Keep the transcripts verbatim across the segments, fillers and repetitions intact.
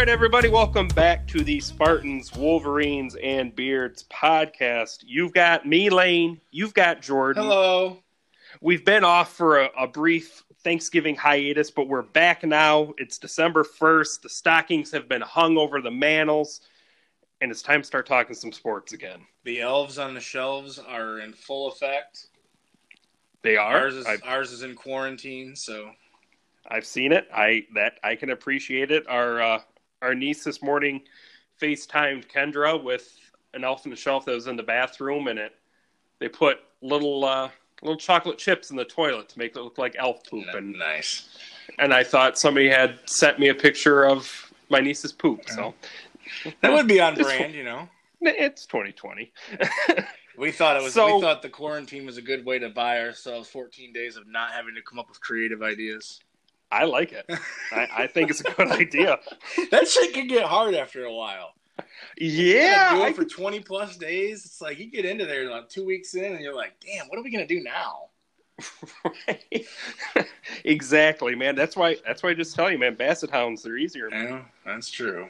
right, everybody, welcome back to the Spartans, Wolverines, and Beards podcast. You've got me, Lane. You've got Jordan. Hello. We've been off for a, a brief Thanksgiving hiatus, but we're back now. It's December first. The stockings have been hung over the mantles, and it's time to start talking some sports again. The elves on the shelves are in full effect. They are. Ours is, ours is in quarantine, so... I've seen it. I that I can appreciate it. Our uh, our niece this morning FaceTimed Kendra with an elf on the shelf that was in the bathroom, and it they put little uh, little chocolate chips in the toilet to make it look like elf poop. And nice. And I thought somebody had sent me a picture of my niece's poop. So that would be on brand, you know. It's twenty twenty. We thought it was. So, we thought the quarantine was a good way to buy ourselves fourteen days of not having to come up with creative ideas. I like it. I, I think it's a good idea. That shit can get hard after a while. Yeah, you do it I for twenty plus days. It's like you get into there like two weeks in, and you're like, "Damn, what are we gonna do now?" Right. Exactly, man. That's why. That's why I just tell you, man. Basset hounds, they're easier. Yeah, that's true.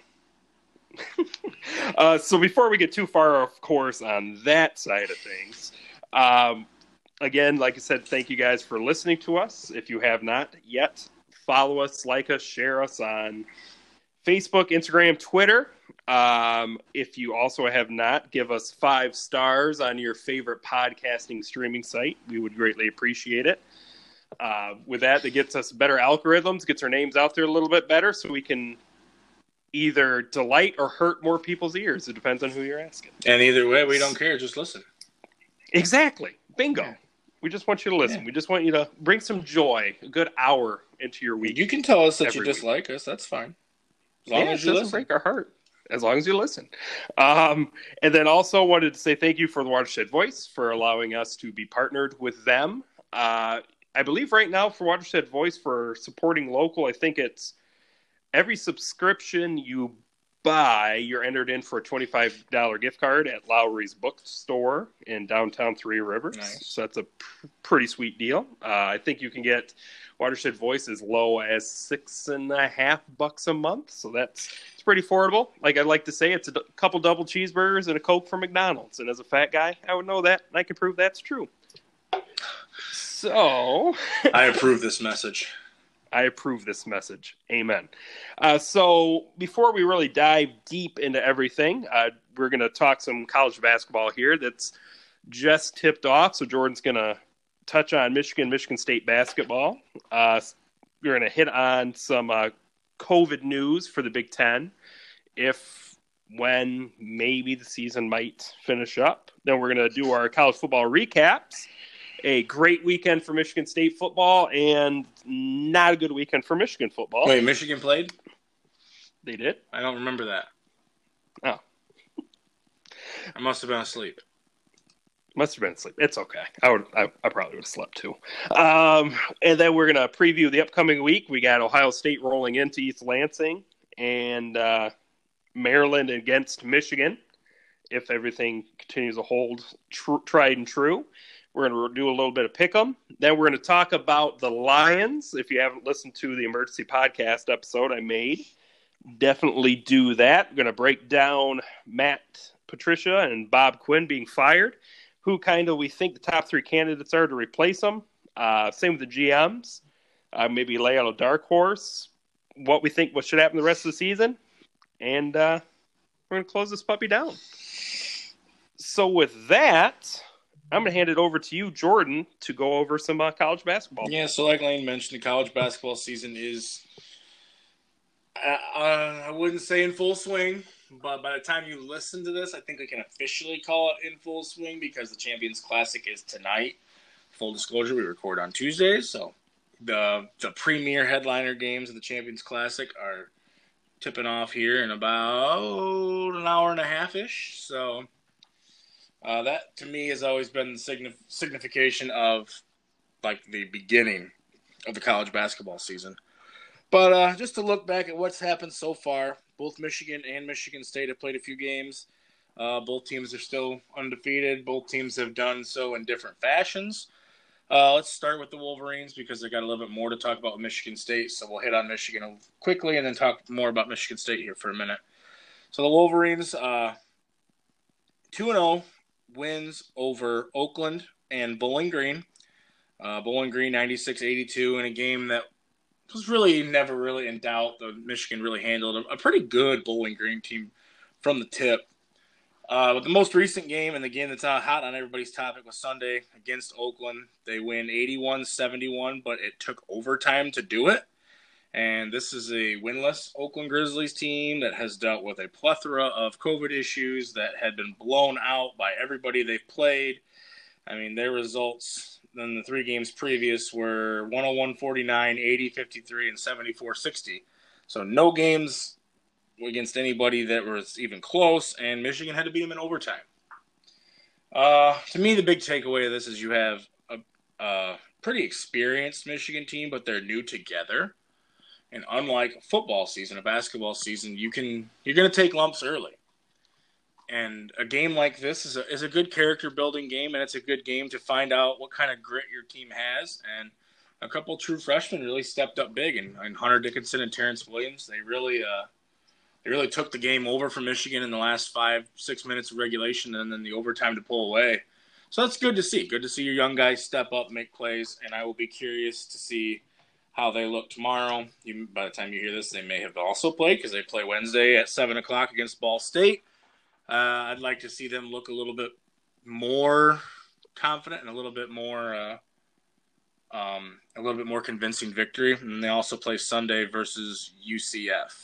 uh, so before we get too far off course on that side of things, um, again, like I said, thank you guys for listening to us. If you have not yet, follow us, like us, share us on Facebook, Instagram, Twitter. Um, if you also have not, give us five stars on your favorite podcasting streaming site. We would greatly appreciate it. Uh, with that, that gets us better algorithms, gets our names out there a little bit better, so we can either delight or hurt more people's ears. It depends on who you're asking. And either way, we don't care. Just listen. Exactly. Bingo. Yeah. We just want you to listen. Yeah. We just want you to bring some joy, a good hour into your week. You can tell us that you week. dislike us. That's fine. As long yeah, as it you doesn't listen. break our heart. As long as you listen. Um, and then also wanted to say thank you for the Watershed Voice for allowing us to be partnered with them. Uh, I believe right now for Watershed Voice for supporting local, I think it's every subscription you buy, you're entered in for a twenty-five dollars gift card at Lowry's Bookstore in downtown Three Rivers. Nice. So that's a pr- pretty sweet deal. Uh, I think you can get Watershed Voice as low as six and a half bucks a month. So that's it's pretty affordable. Like I like to say, it's a d- couple double cheeseburgers and a Coke from McDonald's. And as a fat guy, I would know that, and I can prove that's true. So I approve this message. I approve this message. Amen. Uh, so before we really dive deep into everything, uh, we're going to talk some college basketball here that's just tipped off. So Jordan's going to touch on Michigan, Michigan State basketball. Uh, we're going to hit on some uh, COVID news for the Big Ten, if, when, maybe the season might finish up. Then we're going to do our college football recaps. A great weekend for Michigan State football and not a good weekend for Michigan football. Wait, Michigan played? They did? I don't remember that. Oh. I must have been asleep. Must have been asleep. It's okay. I would. I, I probably would have slept too. Um, and then we're going to preview the upcoming week. We got Ohio State rolling into East Lansing and uh, Maryland against Michigan. If everything continues to hold tr- tried and true. We're going to do a little bit of pick'em. Then we're going to talk about the Lions. If you haven't listened to the emergency podcast episode I made, definitely do that. We're going to break down Matt Patricia and Bob Quinn being fired, who kind of we think the top three candidates are to replace them. Uh, same with the G Ms. Uh, maybe lay out a dark horse, what we think what should happen the rest of the season. And uh, we're going to close this puppy down. So with that, I'm going to hand it over to you, Jordan, to go over some uh, college basketball. Yeah, so like Lane mentioned, the college basketball season is, uh, uh, I wouldn't say in full swing, but by the time you listen to this, I think we can officially call it in full swing because the Champions Classic is tonight. Full disclosure, we record on Tuesdays, so the the premier headliner games of the Champions Classic are tipping off here in about an hour and a half-ish, so... Uh, that, to me, has always been the signif- signification of, like, the beginning of the college basketball season. But uh, just to look back at what's happened so far, both Michigan and Michigan State have played a few games. Uh, both teams are still undefeated. Both teams have done so in different fashions. Uh, let's start with the Wolverines because they got a little bit more to talk about with Michigan State. So we'll hit on Michigan quickly and then talk more about Michigan State here for a minute. So the Wolverines, uh, two and oh wins over Oakland and Bowling Green. Uh, Bowling Green ninety-six eighty-two in a game that was really never really in doubt. The Michigan really handled a, a pretty good Bowling Green team from the tip. Uh, but the most recent game and the game that's hot on everybody's topic was Sunday against Oakland. They win eighty-one seventy-one, but it took overtime to do it. And this is a winless Oakland Grizzlies team that has dealt with a plethora of COVID issues that had been blown out by everybody they've played. I mean, their results in the three games previous were one oh one forty-nine, eighty fifty-three, and seventy-four sixty. So no games against anybody that was even close, and Michigan had to beat them in overtime. Uh, to me, the big takeaway of this is you have a, a pretty experienced Michigan team, but they're new together. And unlike a football season, a basketball season, you can you're going to take lumps early. And a game like this is a, is a good character building game, and it's a good game to find out what kind of grit your team has. And a couple true freshmen really stepped up big, and, and Hunter Dickinson and Terrence Williams, they really uh, they really took the game over from Michigan in the last five, six minutes of regulation and then the overtime to pull away. So that's good to see. Good to see your young guys step up, make plays, and I will be curious to see how they look tomorrow. You, by the time you hear this, they may have also played because they play Wednesday at seven o'clock against Ball State. Uh, I'd like to see them look a little bit more confident and a little bit more uh, um, a little bit more convincing victory. And they also play Sunday versus U C F.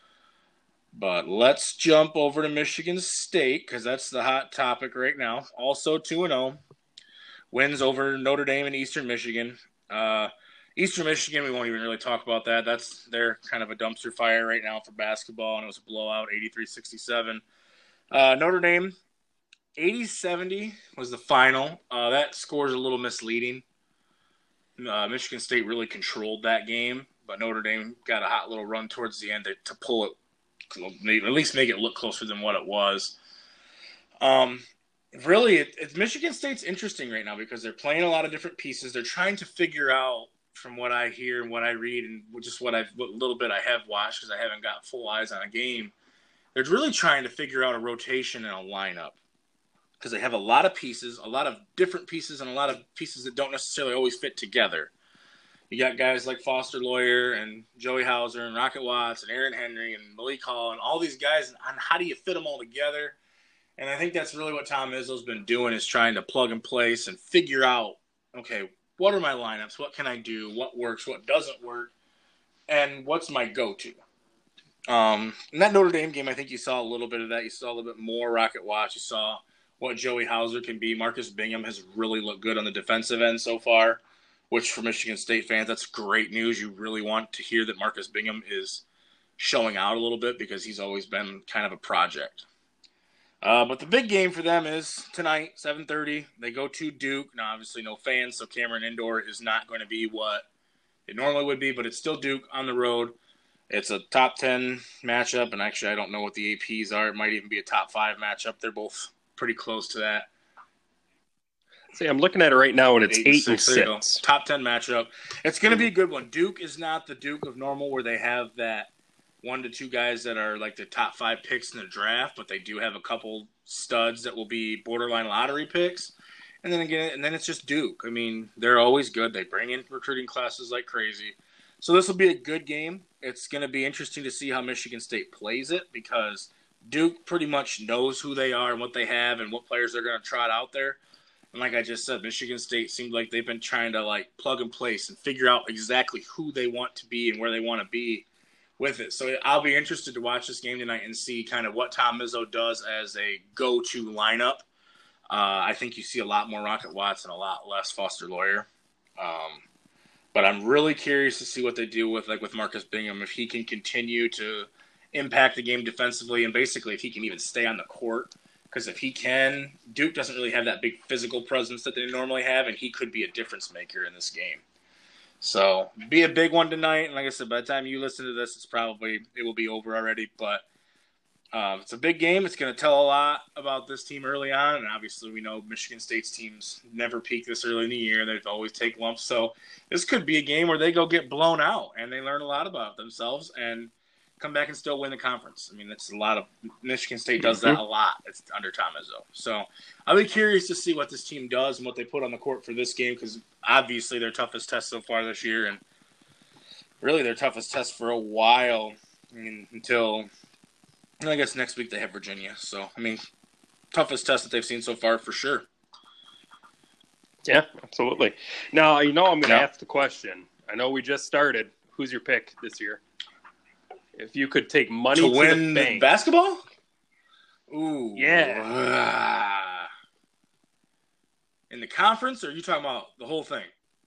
But let's jump over to Michigan State because that's the hot topic right now. Also two and oh. Wins over Notre Dame and Eastern Michigan. Uh, Eastern Michigan, we won't even really talk about that. That's They're kind of a dumpster fire right now for basketball, and it was a blowout, eighty-three sixty-seven. Uh, Notre Dame, eighty seventy was the final. Uh, that score is a little misleading. Uh, Michigan State really controlled that game, but Notre Dame got a hot little run towards the end to, to pull it, at least make it look closer than what it was. Um, really, it, it, Michigan State's interesting right now because they're playing a lot of different pieces. They're trying to figure out, from what I hear and what I read and just what I've, what little bit I have watched because I haven't got full eyes on a game, they're really trying to figure out a rotation and a lineup because they have a lot of pieces, a lot of different pieces, and a lot of pieces that don't necessarily always fit together. You got guys like Foster Lawyer and Joey Hauser and Rocket Watts and Aaron Henry and Malik Hall and all these guys, and how do you fit them all together? And I think that's really what Tom Izzo's been doing is trying to plug and place and figure out, okay, what are my lineups? What can I do? What works? What doesn't work? And what's my go-to? Um, in that Notre Dame game, I think you saw a little bit of that. You saw a little bit more Rocket Watch. You saw what Joey Hauser can be. Marcus Bingham has really looked good on the defensive end so far, which for Michigan State fans, that's great news. You really want to hear that Marcus Bingham is showing out a little bit because he's always been kind of a project. Uh, but the big game for them is tonight, seven thirty. They go to Duke. Now, obviously no fans, so Cameron Indoor is not going to be what it normally would be, but it's still Duke on the road. It's a top ten matchup, and actually I don't know what the A Ps are. It might even be a top five matchup. They're both pretty close to that. See, I'm looking at it right now, and it's eight, eight and six. And six. Top ten matchup. It's going to be a good one. Duke is not the Duke of normal where they have that one to two guys that are like the top five picks in the draft, but they do have a couple studs that will be borderline lottery picks. And then again, and then it's just Duke. I mean, they're always good. They bring in recruiting classes like crazy. So this will be a good game. It's going to be interesting to see how Michigan State plays it because Duke pretty much knows who they are and what they have and what players they're going to trot out there. And like I just said, Michigan State seemed like they've been trying to like plug and place and figure out exactly who they want to be and where they want to be with it. So I'll be interested to watch this game tonight and see kind of what Tom Izzo does as a go-to lineup. Uh, I think you see a lot more Rocket Watts and a lot less Foster Lawyer. Um, but I'm really curious to see what they do with like with Marcus Bingham, if he can continue to impact the game defensively and basically if he can even stay on the court. Because if he can, Duke doesn't really have that big physical presence that they normally have, and he could be a difference maker in this game. So, be a big one tonight. And like I said, by the time you listen to this, it's probably it will be over already. But Uh, it's a big game. It's going to tell a lot about this team early on, and obviously we know Michigan State's teams never peak this early in the year. They always take lumps. So this could be a game where they go get blown out, and they learn a lot about themselves and come back and still win the conference. I mean, that's a lot of – Michigan State does that a lot. It's under Tom Izzo. So I'll be curious to see what this team does and what they put on the court for this game because obviously their toughest test so far this year and really their toughest test for a while I mean, until – I guess next week they have Virginia. So, I mean, toughest test that they've seen so far for sure. Yeah, absolutely. Now, you know I'm going to Yeah. ask the question. I know we just started. Who's your pick this year? If you could take money To to, win the bank. basketball? Ooh. Yeah. Ah. In the conference, or are you talking about the whole thing?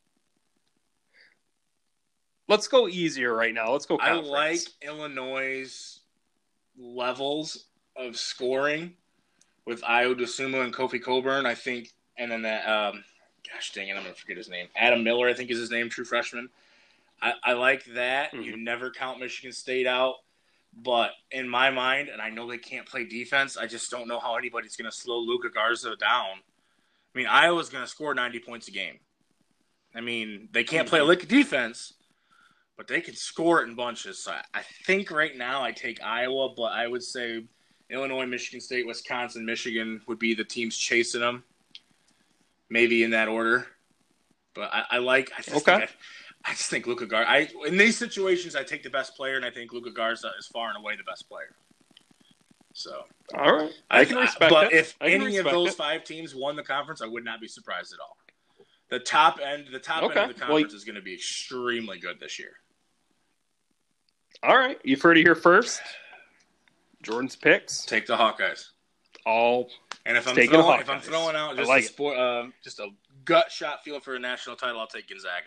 Let's go easier right now. Let's go conference. I like Illinois' levels of scoring with Ayo Dosunmu and Kofi Coburn, I think, and then that, um, gosh dang it, I'm going to forget his name. Adam Miller, I think is his name, true freshman. I, I like that. Mm-hmm. You never count Michigan State out. But in my mind, and I know they can't play defense, I just don't know how anybody's going to slow Luka Garza down. I mean, Iowa's going to score ninety points a game. I mean, they can't play a lick of defense, but they can score it in bunches. So I, I think right now I take Iowa, but I would say Illinois, Michigan State, Wisconsin, Michigan would be the teams chasing them, maybe in that order. But I, I like – I just Okay. think I, I just think Luka Garza. I in these situations, I take the best player, and I think Luka Garza is far and away the best player. So, All right. I can respect But it. if I can any of respect those it. five teams won the conference, I would not be surprised at all. The top end, the top Okay. end of the Well, conference is going to be extremely good this year. All right. You've heard it here first. Jordan's picks. Take the Hawkeyes. All And if I'm Taking the throwing, if I'm Hawkeyes. throwing out I just like a it. sport, um, just a gut shot feel for a national title, I'll take Gonzaga.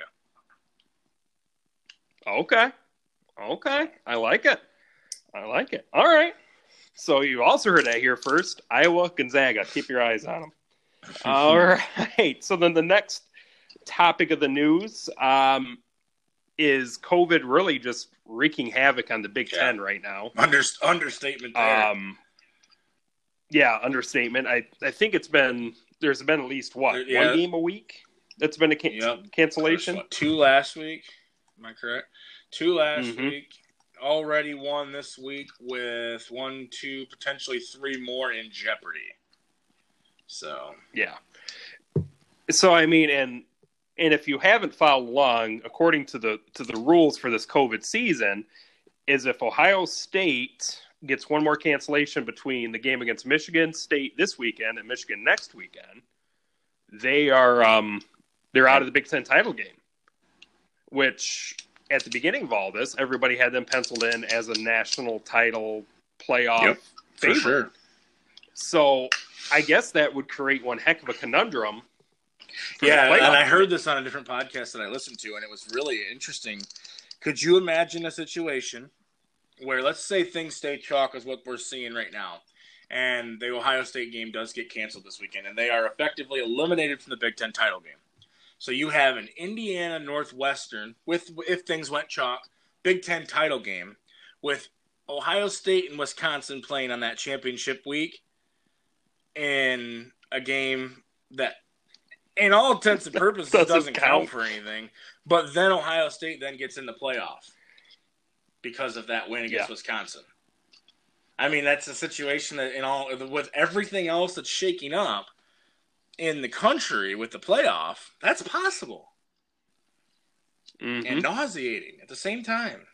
Okay. Okay. I like it. I like it. All right. So you also heard that here first. Iowa, Gonzaga. Keep your eyes on them. All right. So then the next topic of the news um, is COVID really just wreaking havoc on the Big Yeah. Ten right now. Under, understatement there. Um, yeah, understatement. I, I think it's been – there's been at least, what, Yeah. one game a week that's been a can- Yep. cancellation? What, two last week. Am I correct? Two last Mhm. week. Already one this week with one, two, potentially three more in jeopardy. So Yeah. So I mean, and and if you haven't followed along, according to the to the rules for this COVID season, is if Ohio State gets one more cancellation between the game against Michigan State this weekend and Michigan next weekend, they are um, they're out of the Big Ten title game. Which at the beginning of all this, everybody had them penciled in as a national title playoff Yep, for favorite. sure. So I guess that would create one heck of a conundrum. for the Yeah, playoff. and I heard this on a different podcast that I listened to, and it was really interesting. Could you imagine a situation where, let's say things stay chalk as what we're seeing right now, and the Ohio State game does get canceled this weekend, and they are effectively eliminated from the Big Ten title game. So you have an Indiana Northwestern, with if things went chalk, Big Ten title game, with Ohio State and Wisconsin playing on that championship week in a game that, in all intents and purposes, Doesn't doesn't, count. count. for anything. But then Ohio State then gets in the playoff because of that win against Yeah. Wisconsin. I mean, that's a situation that, in all, with everything else that's shaking up in the country with the playoff, that's possible Mhm. and nauseating at the same time.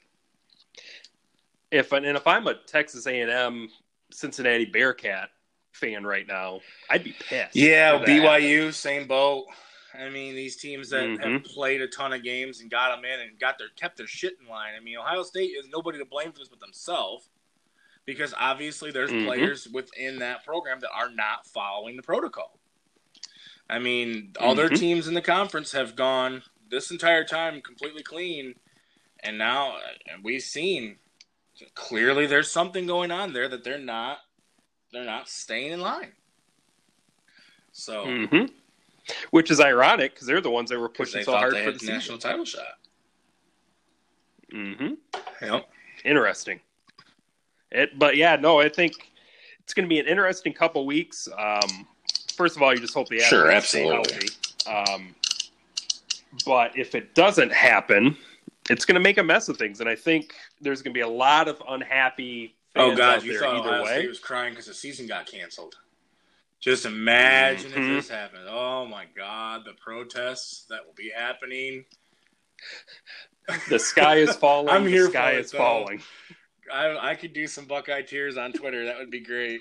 If and if I'm a Texas A and M Cincinnati Bearcat fan right now, I'd be pissed. Yeah, for that. B Y U, same boat. I mean, these teams that Mhm. have played a ton of games and got them in and got their kept their shit in line. I mean, Ohio State is nobody to blame for this but themselves, because obviously there's Mhm. players within that program that are not following the protocol. I mean, all their Mhm. teams in the conference have gone this entire time completely clean, and now and we've seen clearly there's something going on there that they're not they're not staying in line. So. Mhm. Which is ironic because they're the ones that were Because pushing they so thought hard they for had the the season. national title shot. Mm-hmm. Yep. Interesting. It, but yeah, no, I think it's going to be an interesting couple weeks. Um, first of all, you just hope the athletes Sure, stay absolutely. healthy. Um, but if it doesn't happen, it's going to make a mess of things, and I think there's going to be a lot of unhappy fans Oh God, out you there thought either Ohio way. State was crying because the season got canceled. Just imagine Mhm. if this happened. Oh my God, the protests that will be happening. The sky is falling. I'm here the sky for it, is though. falling. I I could do some Buckeye tears on Twitter. That would be great.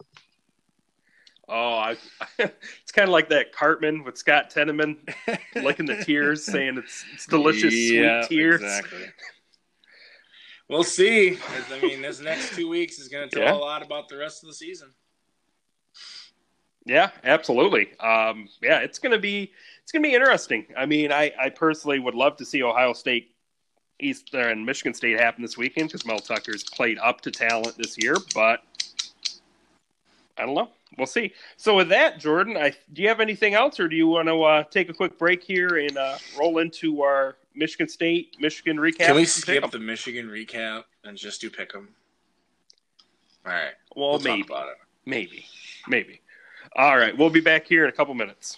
Oh, I, it's kind of like that Cartman with Scott Tenorman licking the tears, saying it's it's delicious, Yeah, sweet tears. Exactly. We'll see. I mean, this next two weeks is going to tell Yeah. a lot about the rest of the season. Yeah, absolutely. Um, yeah, it's gonna be it's gonna be interesting. I mean, I, I personally would love to see Ohio State, East and Michigan State happen this weekend because Mel Tucker's played up to talent this year, but I don't know. We'll see. So with that, Jordan, I, do you have anything else, or do you want to uh, take a quick break here and uh, roll into our Michigan State, Michigan recap? Can we skip the Michigan recap and just do pick 'em? All right. Well, we'll maybe. talk about it. Maybe. Maybe. All right. We'll be back here in a couple minutes.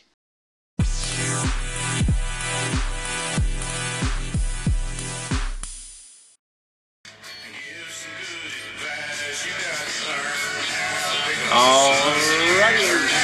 All right.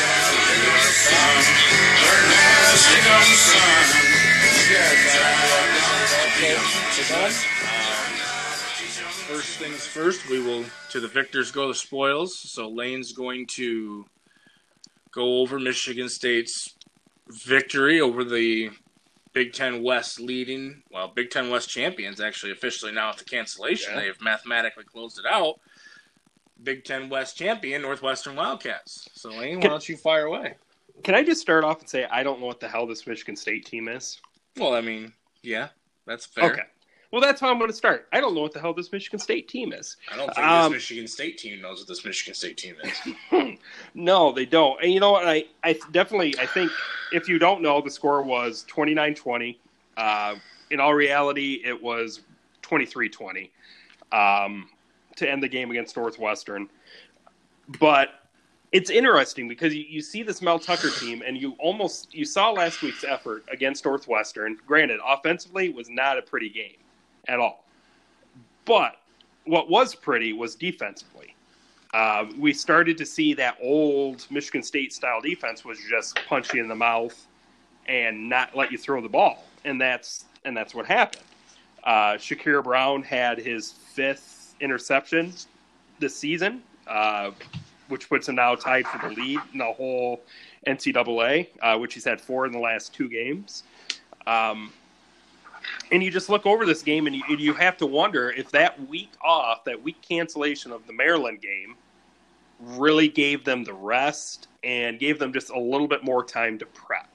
First things first, we will, to the victors go the spoils. So Lane's going to go over Michigan State's victory over the Big Ten West leading, well, Big Ten West champions, actually officially now at the cancellation. Yeah. They've mathematically closed it out. Big Ten West champion, Northwestern Wildcats. So, Lane, why Can- don't you fire away? Can I just start off and say I don't know what the hell this Michigan State team is? Well, I mean, yeah, that's fair. Okay. Well, that's how I'm going to start. I don't know what the hell this Michigan State team is. I don't think Um, this Michigan State team knows what this Michigan State team is. No, they don't. And you know what? I, I definitely, I think if you don't know, the score was twenty-nine twenty. Uh, in all reality, it was twenty-three twenty um, to end the game against Northwestern. But it's interesting because you, you see this Mel Tucker team, and you almost you saw last week's effort against Northwestern. Granted, offensively, it was not a pretty game at all. But what was pretty was defensively. Uh, we started to see that old Michigan State style defense was just punch you in the mouth and not let you throw the ball, and that's and that's what happened. Uh, Shakir Brown had his fifth interception this season, uh, which puts him now tied for the lead in the whole N C double A, uh, which he's had four in the last two games. Um, and you just look over this game, and you, you have to wonder if that week off, that week cancellation of the Maryland game, really gave them the rest and gave them just a little bit more time to prep.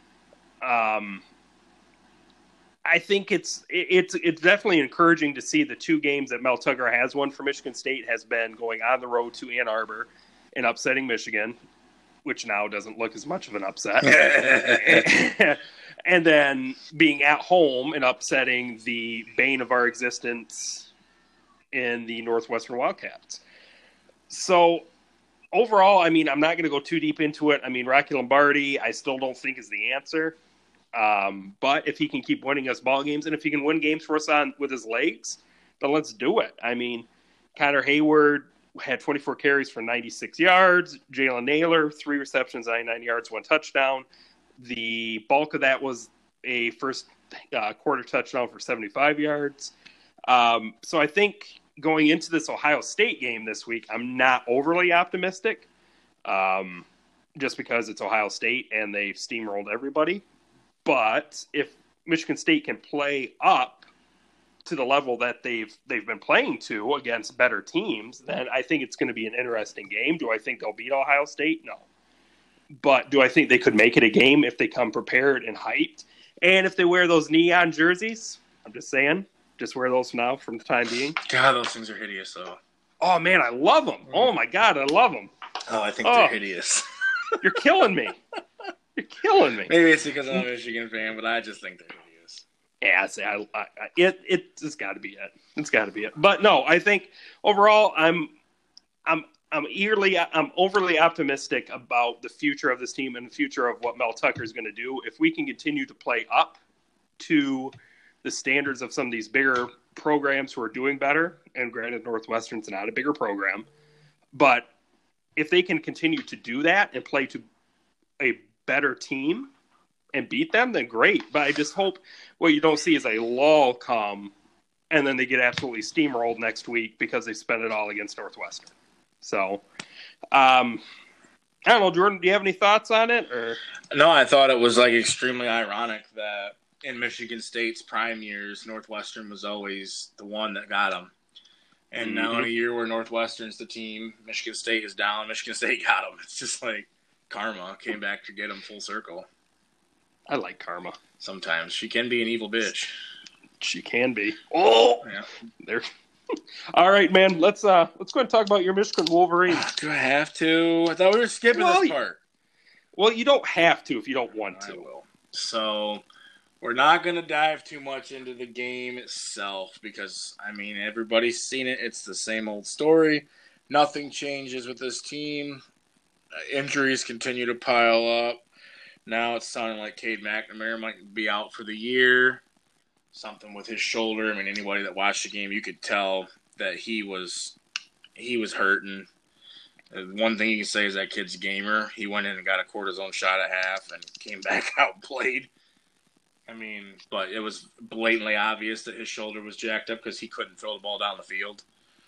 Um, I think it's it's it's definitely encouraging to see the two games that Mel Tucker has won for Michigan State has been going on the road to Ann Arbor and upsetting Michigan, which now doesn't look as much of an upset, and then being at home and upsetting the bane of our existence in the Northwestern Wildcats. So overall, I mean, I'm not going to go too deep into it. I mean, Rocky Lombardi, I still don't think is the answer. Um, but if he can keep winning us ball games, and if he can win games for us on with his legs, then let's do it. I mean, Connor Hayward had twenty-four carries for ninety-six yards. Jalen Naylor, three receptions, ninety-nine yards, one touchdown. The bulk of that was a first uh, quarter touchdown for seventy-five yards. Um, so I think going into this Ohio State game this week, I'm not overly optimistic, um, just because it's Ohio State and they've steamrolled everybody. But if Michigan State can play up to the level that they've they've been playing to against better teams, then I think it's going to be an interesting game. Do I think they'll beat Ohio State? No. But do I think they could make it a game if they come prepared and hyped? And if they wear those neon jerseys, I'm just saying, just wear those now for the time being. God, those things are hideous, though. Oh, man, I love them. Oh, my God, I love them. Oh, I think Oh. they're hideous. You're killing me. You're killing me. Maybe it's because I'm a Michigan fan, but I just think they're hideous. Yeah, I say I, I, it it's got to be it. It's got to be it. But no, I think overall, I'm I'm I'm eagerly I'm overly optimistic about the future of this team and the future of what Mel Tucker is going to do. If we can continue to play up to the standards of some of these bigger programs who are doing better, and granted, Northwestern's not a bigger program, but if they can continue to do that and play to a better team and beat them, then great. But I just hope what you don't see is a lull come, and then they get absolutely steamrolled next week because they spent it all against Northwestern. So, um, I don't know, Jordan, do you have any thoughts on it? Or No, I thought it was like extremely ironic that in Michigan State's prime years, Northwestern was always the one that got them. And mm-hmm. now in a year where Northwestern's the team, Michigan State is down, Michigan State got them. It's just like karma came back to get them full circle. I like karma. Sometimes. She can be an evil bitch. She can be. Oh! Yeah. There. All right, man. Let's uh let's go ahead and talk about your Michigan Wolverines. Do I have to? I thought we were skipping well, this part. Well, you don't have to if you don't want to. I will. So, we're not going to dive too much into the game itself because, I mean, everybody's seen it. It's the same old story. Nothing changes with this team. Uh, injuries continue to pile up. Now it's sounding like Cade McNamara might be out for the year. Something with his shoulder. I mean, anybody that watched the game, you could tell that he was he was hurting. One thing you can say is that kid's a gamer. He went in and got a cortisone shot at half and came back out and played. I mean, but it was blatantly obvious that his shoulder was jacked up because he couldn't throw the ball down the field.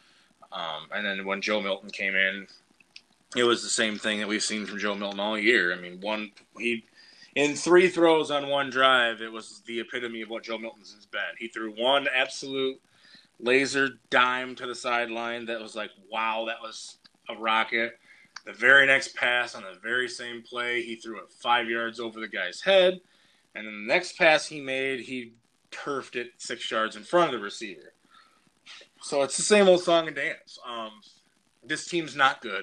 Um, and then when Joe Milton came in, it was the same thing that we've seen from Joe Milton all year. I mean, one he in three throws on one drive, it was the epitome of what Joe Milton's has been. He threw one absolute laser dime to the sideline that was like, wow, that was a rocket. The very next pass on the very same play, he threw it five yards over the guy's head. And then the next pass he made, he turfed it six yards in front of the receiver. So it's the same old song and dance. Um, this team's not good.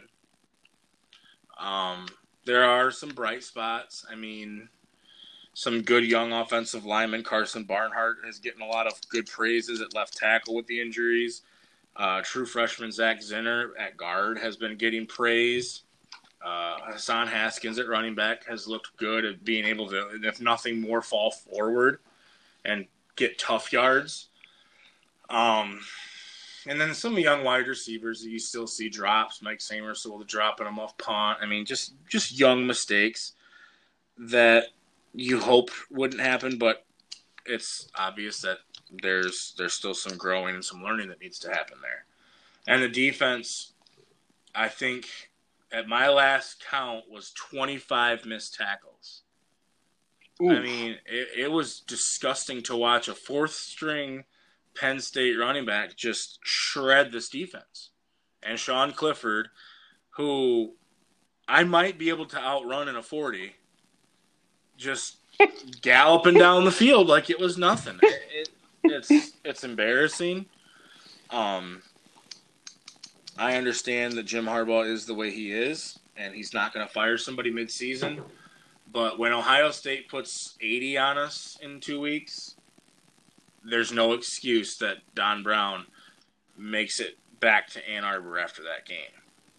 Um, there are some bright spots. I mean, some good young offensive lineman. Carson Barnhart is getting a lot of good praises at left tackle with the injuries. Uh, true freshman Zach Zinner at guard has been getting praise. Uh, Hassan Haskins at running back has looked good at being able to, if nothing more, fall forward and get tough yards. Um, and then some young wide receivers that you still see drops. Mike Samersoul dropping them off punt. I mean, just just young mistakes that you hope wouldn't happen, but it's obvious that there's there's still some growing and some learning that needs to happen there. And the defense, I think, at my last count, was twenty-five missed tackles. Oof. I mean, it, it was disgusting to watch a fourth-string Penn State running back just shred this defense. And Sean Clifford, who I might be able to outrun in a forty, just galloping down the field like it was nothing. It, it, it's it's embarrassing. Um, I understand that Jim Harbaugh is the way he is, and he's not going to fire somebody mid-season. But when Ohio State puts eighty on us in two weeks, there's no excuse that Don Brown makes it back to Ann Arbor after that game.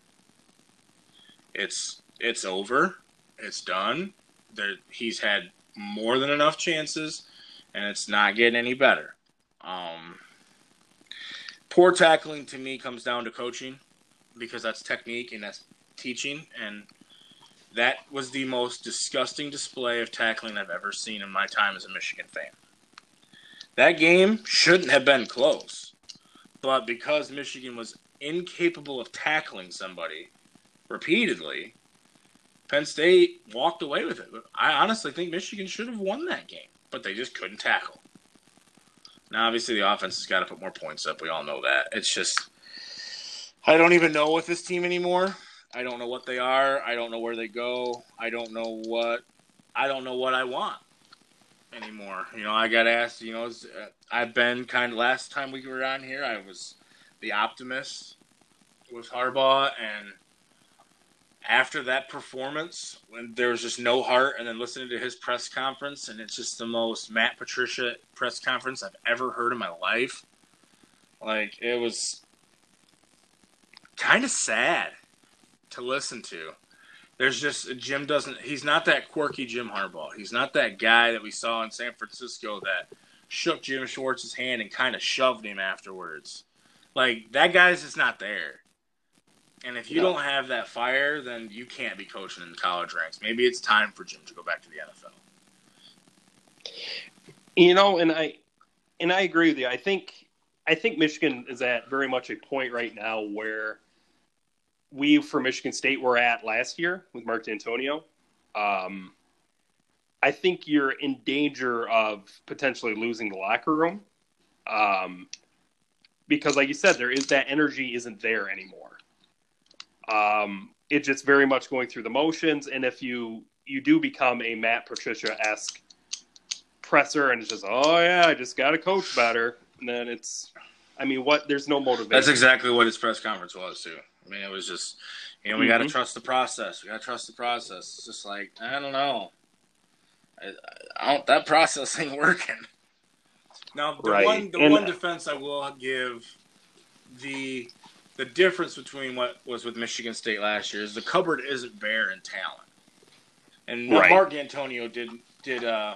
It's it's over. It's done. There, he's had more than enough chances, and it's not getting any better. Um, poor tackling to me comes down to coaching because that's technique and that's teaching, and that was the most disgusting display of tackling I've ever seen in my time as a Michigan fan. That game shouldn't have been close, but because Michigan was incapable of tackling somebody repeatedly, Penn State walked away with it. I honestly think Michigan should have won that game, but they just couldn't tackle. Now, obviously, the offense has got to put more points up. We all know that. It's just, I don't even know with this team anymore. I don't know what they are. I don't know where they go. I don't know what, I don't know what I want anymore. You know, I got asked, you know, I've been kind of, last time we were on here, I was the optimist with Harbaugh, and after that performance, when there was just no heart, and then listening to his press conference, and it's just the most Matt Patricia press conference I've ever heard in my life. Like, it was kind of sad to listen to. There's just, Jim doesn't, he's not that quirky Jim Harbaugh. He's not that guy that we saw in San Francisco that shook Jim Schwartz's hand and kind of shoved him afterwards. Like, that guy's just not there. And if you no. don't have that fire, then you can't be coaching in the college ranks. Maybe it's time for Jim to go back to the N F L. You know, and I and I agree with you. I think I think Michigan is at very much a point right now where we, for Michigan State, were at last year with Mark D'Antonio. Um, I think you're in danger of potentially losing the locker room. Um, because, like you said, there is that energy isn't there anymore. Um, it's just very much going through the motions. And if you, you do become a Matt Patricia-esque presser and it's just, oh, yeah, I just got to coach better, and then it's, I mean, what? There's no motivation. That's exactly what his press conference was, too. I mean, it was just, you know, we mm-hmm. got to trust the process. We got to trust the process. It's just like, I don't know. I, I don't, that process ain't working. Now, the right. one the and, one defense I will give, the the difference between what was with Michigan State last year is the cupboard isn't bare in talent. And right. Mark D'Antonio did did uh,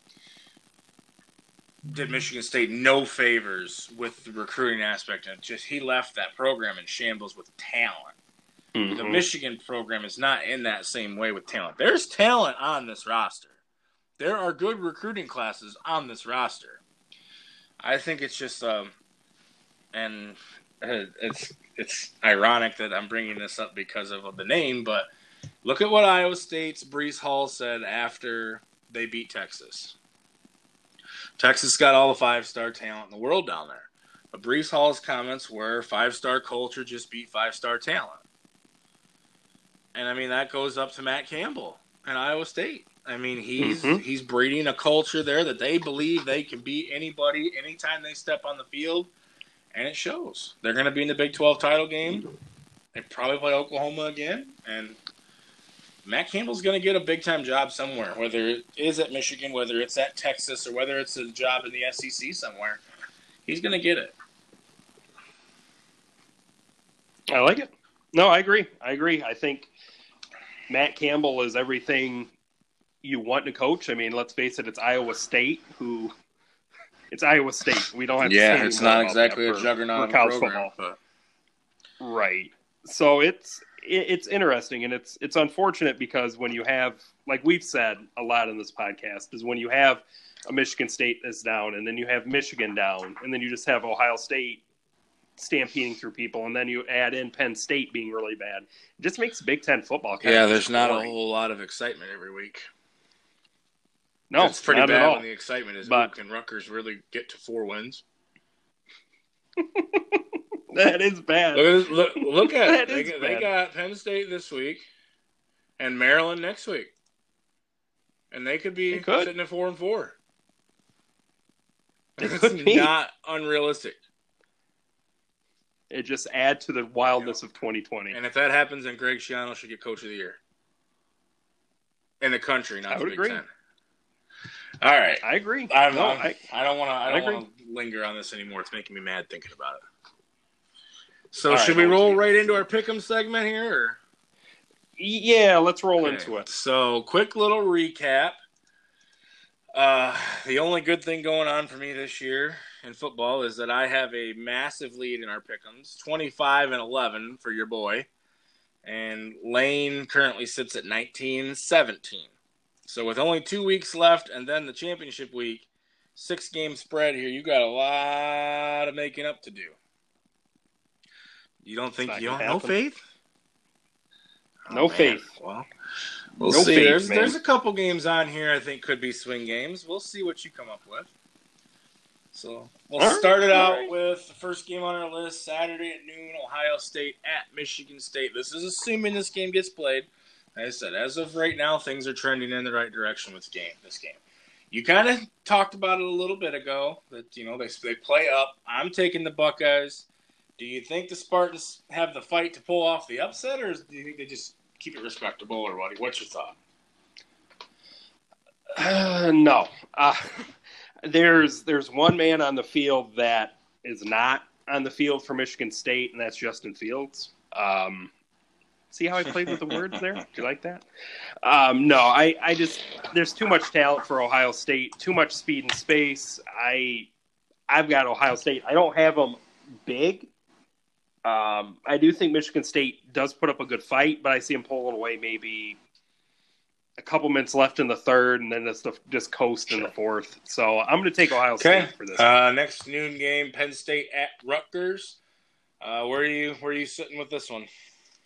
did Michigan State no favors with the recruiting aspect, and just he left that program in shambles with talent. Mm-hmm. The Michigan program is not in that same way with talent. There's talent on this roster. There are good recruiting classes on this roster. I think it's just, um, and it's it's ironic that I'm bringing this up because of the name, but look at what Iowa State's Breece Hall said after they beat Texas. Texas got all the five-star talent in the world down there. But Breece Hall's comments were five-star culture just beat five-star talent. And, I mean, that goes up to Matt Campbell and Iowa State. I mean, he's mm-hmm. he's breeding a culture there that they believe they can beat anybody anytime they step on the field, and it shows. They're going to be in the Big twelve title game. They probably play Oklahoma again, and Matt Campbell's going to get a big-time job somewhere, whether it is at Michigan, whether it's at Texas, or whether it's a job in the S E C somewhere. He's going to get it. I like it. No, I agree. I agree. I think Matt Campbell is everything you want to coach. I mean, let's face it, it's Iowa State who it's Iowa State. We don't have to yeah, say it's not exactly a juggernaut for college program, football. But... Right. So it's it, it's interesting, and it's it's unfortunate because when you have, like we've said a lot in this podcast, is when you have a Michigan State that's down, and then you have Michigan down, and then you just have Ohio State stampeding through people, and then you add in Penn State being really bad. It just makes Big Ten football kind yeah, of there's not boring. A whole lot of excitement every week. No, it's pretty not bad at all. when the excitement is, but, can Rutgers really get to four wins? That is bad. Look, look, look at it. They, they got Penn State this week and Maryland next week. And they could be they could. sitting at four and four. It it's could be. Not unrealistic. It just add to the wildness yeah. of twenty twenty. And if that happens, then Greg Schiano should get Coach of the Year. In the country, not I the would Big agree. Ten. All right. I agree. I'm, no, I'm, I, I don't want to. I don't want to linger on this anymore. It's making me mad thinking about it. So All should right, we roll right into our pick'em segment here? Or? Yeah, let's roll okay. into it. So, quick little recap. Uh, the only good thing going on for me this year in football is that I have a massive lead in our pick'ems, twenty-five and eleven for your boy, and Lane currently sits at nineteen seventeen. So with only two weeks left and then the championship week, six-game spread here, you got a lot of making up to do. You don't think you don't no faith? Oh, no man. faith. Well, we'll no see. Faith, there's man. there's a couple games on here I think could be swing games. We'll see what you come up with. So we'll all start right, it out right. with the first game on our list, Saturday at noon, Ohio State at Michigan State. This is assuming this game gets played. Like I said, as of right now, things are trending in the right direction with game. This game. You kind of talked about it a little bit ago that, you know, they they play up. I'm taking the Buckeyes. Do you think the Spartans have the fight to pull off the upset, or do you think they just keep it respectable, or what? What's your thought? Uh, no. Uh, there's there's one man on the field that is not on the field for Michigan State, and that's Justin Fields. Um, see how I played with the words there? Do you like that? Um, no, I, I just there's too much talent for Ohio State, too much speed and space. I I've got Ohio State. I don't have them big. Um, I do think Michigan State does put up a good fight, but I see them pulling away maybe a couple minutes left in the third, and then just just coast in the fourth. So I'm going to take Ohio Okay. State for this. Uh, next noon game, Penn State at Rutgers. Uh, where are you? Where are you sitting with this one?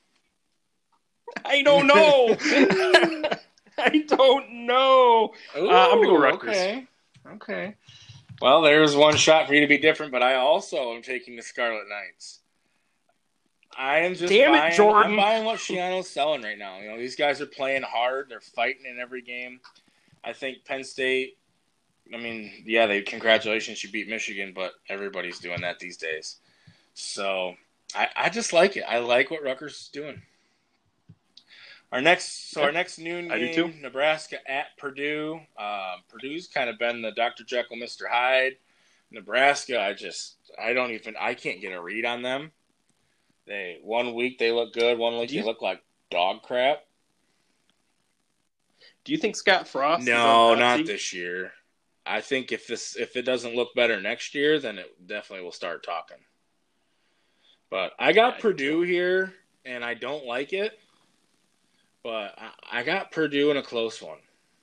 I don't know. I don't know. Ooh, uh, I'm going to go Rutgers. Okay. Okay. Well, there's one shot for you to be different, but I also am taking the Scarlet Knights. I am just Damn it, buying, Jordan. I'm buying what Shiano's selling right now. You know, these guys are playing hard. They're fighting in every game. I think Penn State, I mean, yeah, they congratulations, you beat Michigan, but everybody's doing that these days. So I, I just like it. I like what Rutgers is doing. Our next, so our next noon I do game, too. Nebraska at Purdue. Uh, Purdue's kind of been the Doctor Jekyll, Mister Hyde. Nebraska, I just, I don't even, I can't get a read on them. They one week they look good, one week you, they look like dog crap. Do you think Scott Frost? No, is not this year. I think if this if it doesn't look better next year, then it definitely will start talking. But I got yeah, Purdue here, and I don't like it. But I, I got Purdue in a close one.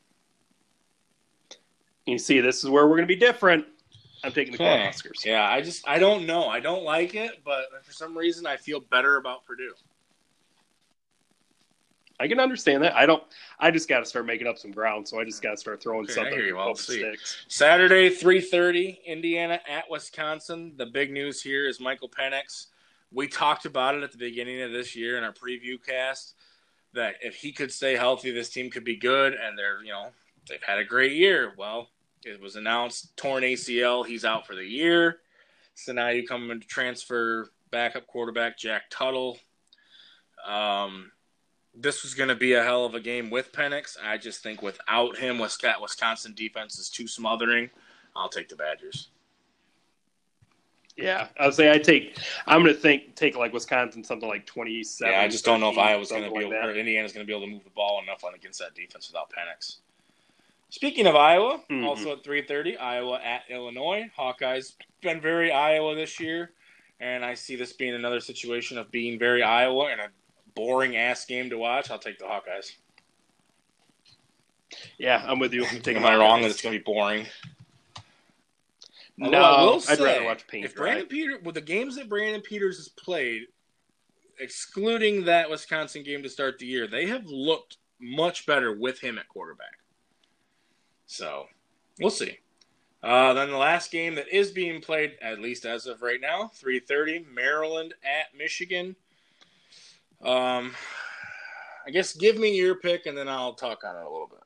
You see, this is where we're going to be different. I'm taking the okay. Cornhuskers. Yeah, I just I don't know. I don't like it, but for some reason I feel better about Purdue. I can understand that. I don't. I just got to start making up some ground, so I just got to start throwing okay, something. I hear you. Well, hope see. Sticks. Saturday, three thirty, Indiana at Wisconsin. The big news here is Michael Penix. We talked about it at the beginning of this year in our preview cast that if he could stay healthy, this team could be good, and they're you know they've had a great year. Well. It was announced torn A C L. He's out for the year. So now you come in to transfer backup quarterback Jack Tuttle. Um, this was going to be a hell of a game with Penix. I just think without him, Wisconsin defense is too smothering. I'll take the Badgers. Yeah, I would say I take. I'm going to think take like Wisconsin something like twenty-seven. Yeah, I just don't know if Iowa's going to be like able, or Indiana's going to be able to move the ball enough on against that defense without Penix. Speaking of Iowa, mm-hmm. also at three thirty, Iowa at Illinois. Hawkeyes been very Iowa this year, and I see this being another situation of being very Iowa and a boring-ass game to watch. I'll take the Hawkeyes. Yeah, I'm with you. I'm taking Am I wrong that it's going to be boring? No, I will I'd say, rather watch paint if dry. Brandon Peters, with the games that Brandon Peters has played, excluding that Wisconsin game to start the year, they have looked much better with him at quarterback. So, we'll see. Uh, then the last game that is being played, at least as of right now, three thirty, Maryland at Michigan. Um, I guess give me your pick, and then I'll talk on it a little bit.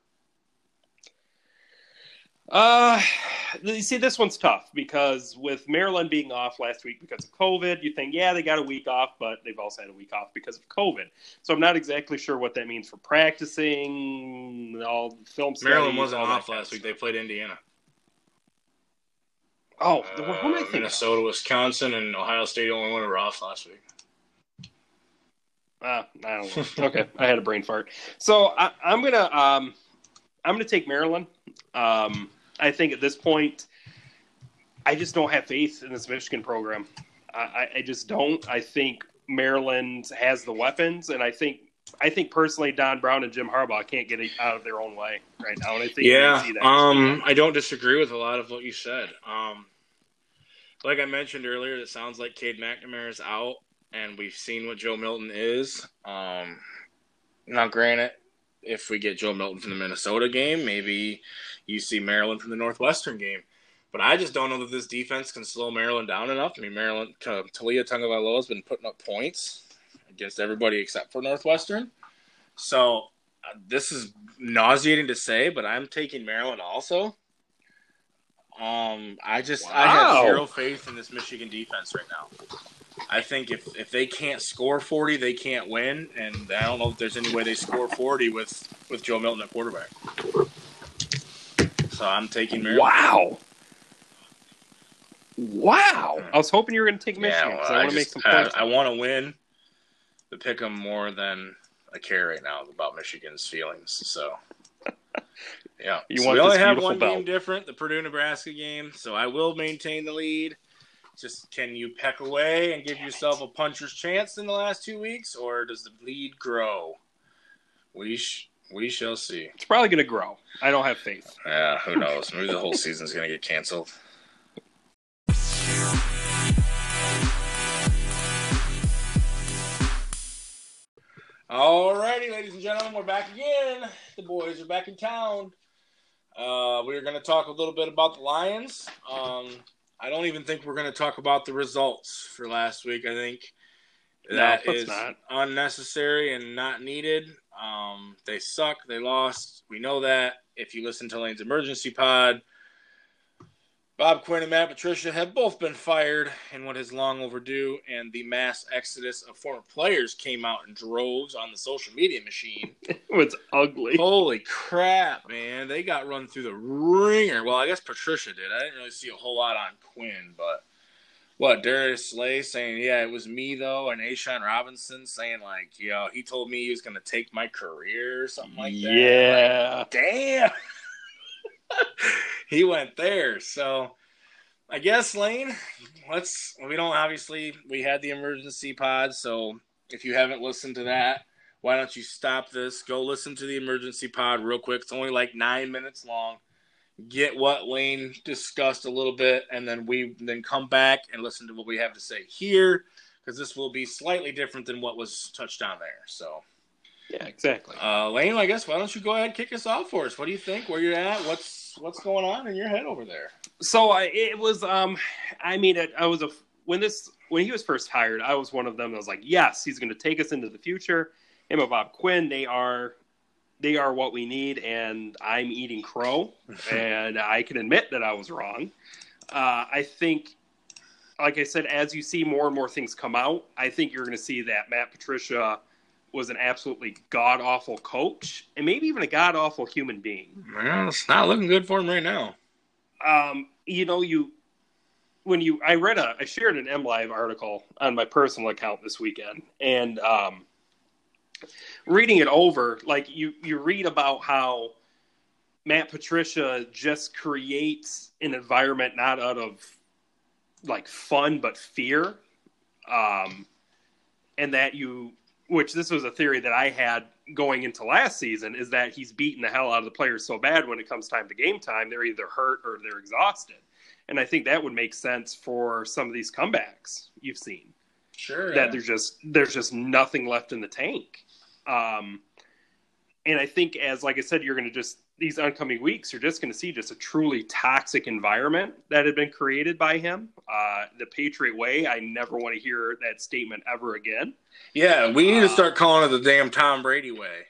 Uh, you see, this one's tough because with Maryland being off last week because of COVID, you think, yeah, they got a week off, but they've also had a week off because of COVID. So I'm not exactly sure what that means for practicing, all film studies. Maryland wasn't off last week. They played Indiana. Oh, uh, who am I thinking? Minnesota, Wisconsin, and Ohio State the only one who were off last week. Uh, I don't know. Okay, I had a brain fart. So I, I'm gonna um, I'm gonna take Maryland. Um, I think at this point, I just don't have faith in this Michigan program. I, I just don't. I think Maryland has the weapons, and I think I think personally, Don Brown and Jim Harbaugh can't get out of their own way right now. And I think yeah, see that um, I don't disagree with a lot of what you said. Um, like I mentioned earlier, it sounds like Cade McNamara is out, and we've seen what Joe Milton is. Um, now, granted, if we get Joe Milton from the Minnesota game, maybe you see Maryland from the Northwestern game. But I just don't know that this defense can slow Maryland down enough. I mean, Maryland, uh, Talia Tagovailoa has been putting up points against everybody except for Northwestern. So uh, this is nauseating to say, but I'm taking Maryland also. Um, I just wow. I have zero faith in this Michigan defense right now. I think if, if they can't score forty, they can't win, and I don't know if there's any way they score forty with, with Joe Milton at quarterback. So I'm taking Maryland. Wow. Wow. I was hoping you were going to take Michigan because yeah, well, I I want to make just, some points. I, I want to win the pick 'em more than I care right now about Michigan's feelings. So, yeah. You so want we only this have beautiful one belt. game different, the Purdue-Nebraska game, so I will maintain the lead. Just can you peck away and give yourself a puncher's chance in the last two weeks, or does the lead grow? We sh- we shall see. It's probably going to grow. I don't have faith. Yeah, who knows? Maybe the whole season's going to get canceled. Alrighty, ladies and gentlemen, we're back again. The boys are back in town. Uh, we're going to talk a little bit about the Lions. Um, I don't even think we're going to talk about the results for last week. I think that no, is not. unnecessary and not needed. Um, they suck. They lost. We know that. If you listen to Lane's Emergency Pod, Bob Quinn and Matt Patricia have both been fired in what is long overdue, and the mass exodus of former players came out in droves on the social media machine. It was ugly. Holy crap, man. They got run through the ringer. Well, I guess Patricia did. I didn't really see a whole lot on Quinn, but what, Darius Slay saying, yeah, it was me, though, and Ashawn Robinson saying, like, you know, he told me he was going to take my career or something like that. Yeah. Like, damn. He went there. So I guess, Lane, let's we don't obviously we had the emergency pod, so if you haven't listened to that, why don't you stop this, go listen to the emergency pod real quick. It's only like nine minutes long. Get what Lane discussed a little bit, and then we then come back and listen to what we have to say here, because this will be slightly different than what was touched on there. So yeah, exactly. Uh, Lane, I guess, why don't you go ahead and kick us off for us? What do you think? Where you're at? What's what's going on in your head over there? So I, it was, um, I mean, it, I was a when this when he was first hired, I was one of them that was like, yes, he's going to take us into the future. Him and Bob Quinn, they are, they are what we need, and I'm eating crow, and I can admit that I was wrong. Uh, I think, like I said, as you see more and more things come out, I think you're going to see that Matt Patricia was an absolutely god-awful coach and maybe even a god-awful human being. Well, it's not looking good for him right now. Um, you know, you when you I read a I shared an MLive article on my personal account this weekend, and um, reading it over, like you you read about how Matt Patricia just creates an environment not out of like fun but fear, um, and that you. Which this was a theory that I had going into last season, is that he's beating the hell out of the players so bad when it comes time to game time, they're either hurt or they're exhausted. And I think that would make sense for some of these comebacks you've seen. Sure. That yeah. there's just there's just nothing left in the tank. Um, and I think as, like I said, you're going to just, these oncoming weeks, you're just going to see just a truly toxic environment that had been created by him. Uh, the Patriot way, I never want to hear that statement ever again. Yeah, we need uh, to start calling it the damn Tom Brady way.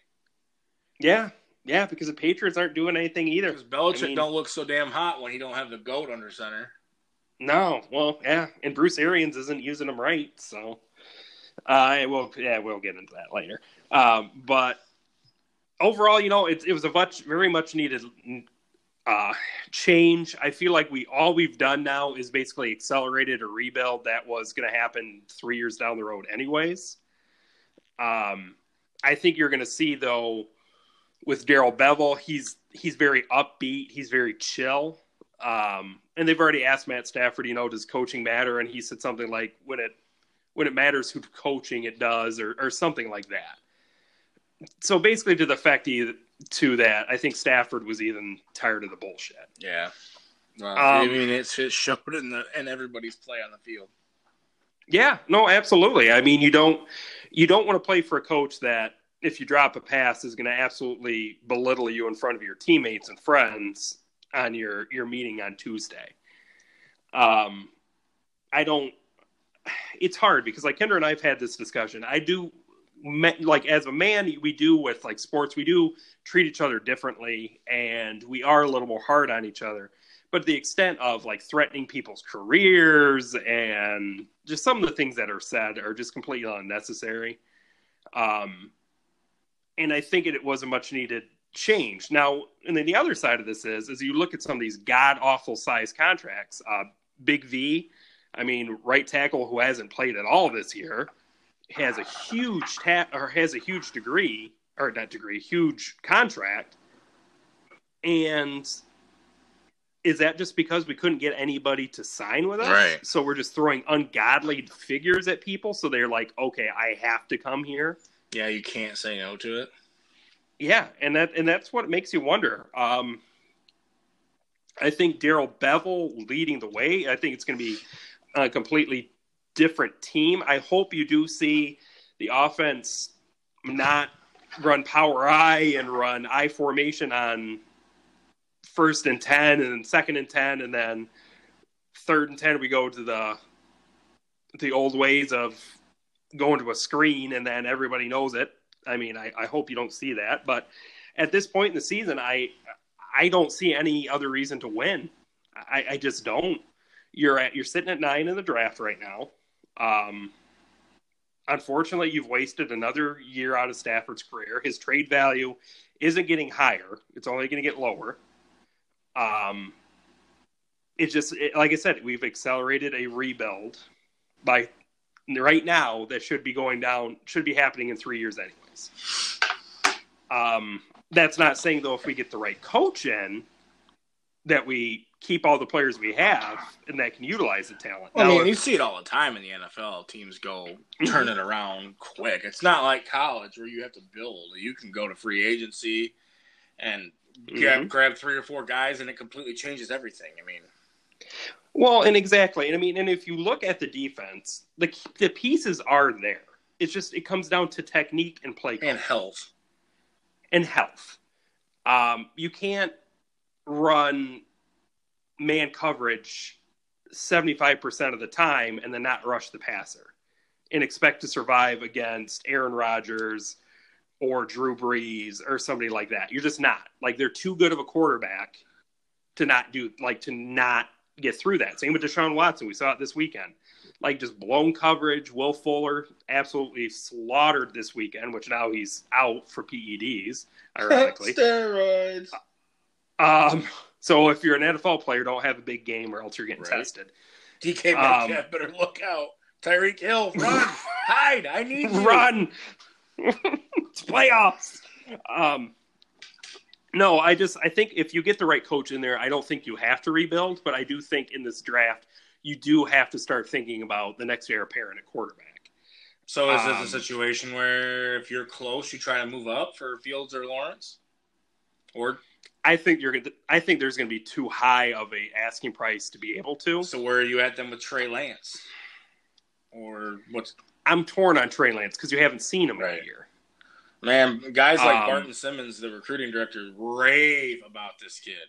Yeah, yeah, because the Patriots aren't doing anything either. Because Belichick I mean, don't look so damn hot when he don't have the GOAT under center. No, well, yeah, and Bruce Arians isn't using them right, so uh, we'll, yeah, we'll get into that later. Um, but overall, you know, it, it was a much, very much needed uh, change. I feel like we all we've done now is basically accelerated a rebuild that was going to happen three years down the road anyways. Um, I think you're going to see, though, with Darrell Bevell, he's he's very upbeat. He's very chill. Um, and they've already asked Matt Stafford, you know, does coaching matter? And he said something like, when it when it matters who's coaching, it does, or, or something like that. So basically to the effect to that, I think Stafford was even tired of the bullshit. Yeah. Well, Um, I mean, it's, it showed in, the, in everybody's play on the field. Yeah, no, absolutely. I mean, you don't you don't want to play for a coach that, if you drop a pass, is going to absolutely belittle you in front of your teammates and friends on your, your meeting on Tuesday. Um, I don't – it's hard because, like, Kendra and I have had this discussion. I do – like, as a man, we do with, like, sports, we do treat each other differently, and we are a little more hard on each other. But the extent of, like, threatening people's careers and just some of the things that are said are just completely unnecessary. Um, and I think it, it was a much needed change. Now, and then the other side of this is, is you look at some of these god awful size contracts. Uh, Big V, I mean, right tackle who hasn't played at all this year, has a huge ta- or has a huge degree or not degree, huge contract. And is that just because we couldn't get anybody to sign with us? Right. So we're just throwing ungodly figures at people. So they're like, okay, I have to come here. Yeah, you can't say no to it. Yeah, and that and that's what makes you wonder. Um, I think Darrell Bevel leading the way. I think it's going to be a completely different team. I hope you do see the offense not run power I and run I formation on first and ten and then second and ten and then third and ten we go to the the old ways of going to a screen and then everybody knows it. I mean, I, I hope you don't see that. But at this point in the season, I I don't see any other reason to win. I, I just don't. You're at you're sitting at nine in the draft right now. Um, unfortunately, you've wasted another year out of Stafford's career. His trade value isn't getting higher; it's only going to get lower. Um, it's just it, like I said, we've accelerated a rebuild by right now that should be going down, should be happening in three years anyways. Um, that's not saying though if we get the right coach in, that we keep all the players we have and that can utilize the talent. Well, now, I mean, if, you see it all the time in the N F L. Teams go turn it around quick. It's not like college where you have to build. You can go to free agency and grab, mm-hmm. grab three or four guys, and it completely changes everything. I mean, well, and exactly. And I mean, and if you look at the defense, the the pieces are there. It's just it comes down to technique and play and health and health. Um, you can't run man coverage seventy-five percent of the time and then not rush the passer and expect to survive against Aaron Rodgers or Drew Brees or somebody like that. You're just not. Like, they're too good of a quarterback to not do, like, to not get through that. Same with Deshaun Watson. We saw it this weekend. Like, just blown coverage. Will Fuller absolutely slaughtered this weekend, which now he's out for P E Ds, ironically. Steroids. Um, so if you're an N F L player, don't have a big game or else you're getting Right. tested. D K Metcalf um, better look out. Tyreek Hill, run, hide. I need you. Run. It's playoffs. Um, no, I just I think if you get the right coach in there, I don't think you have to rebuild, but I do think in this draft you do have to start thinking about the next heir apparent at quarterback. So is um, this a situation where if you're close, you try to move up for Fields or Lawrence? Or I think you're gonna. I think there's going to be too high of a asking price to be able to. So where are you at then with Trey Lance? Or what's? I'm torn on Trey Lance because you haven't seen him right. in a year. Man, guys like um, Barton Simmons, the recruiting director, rave about this kid.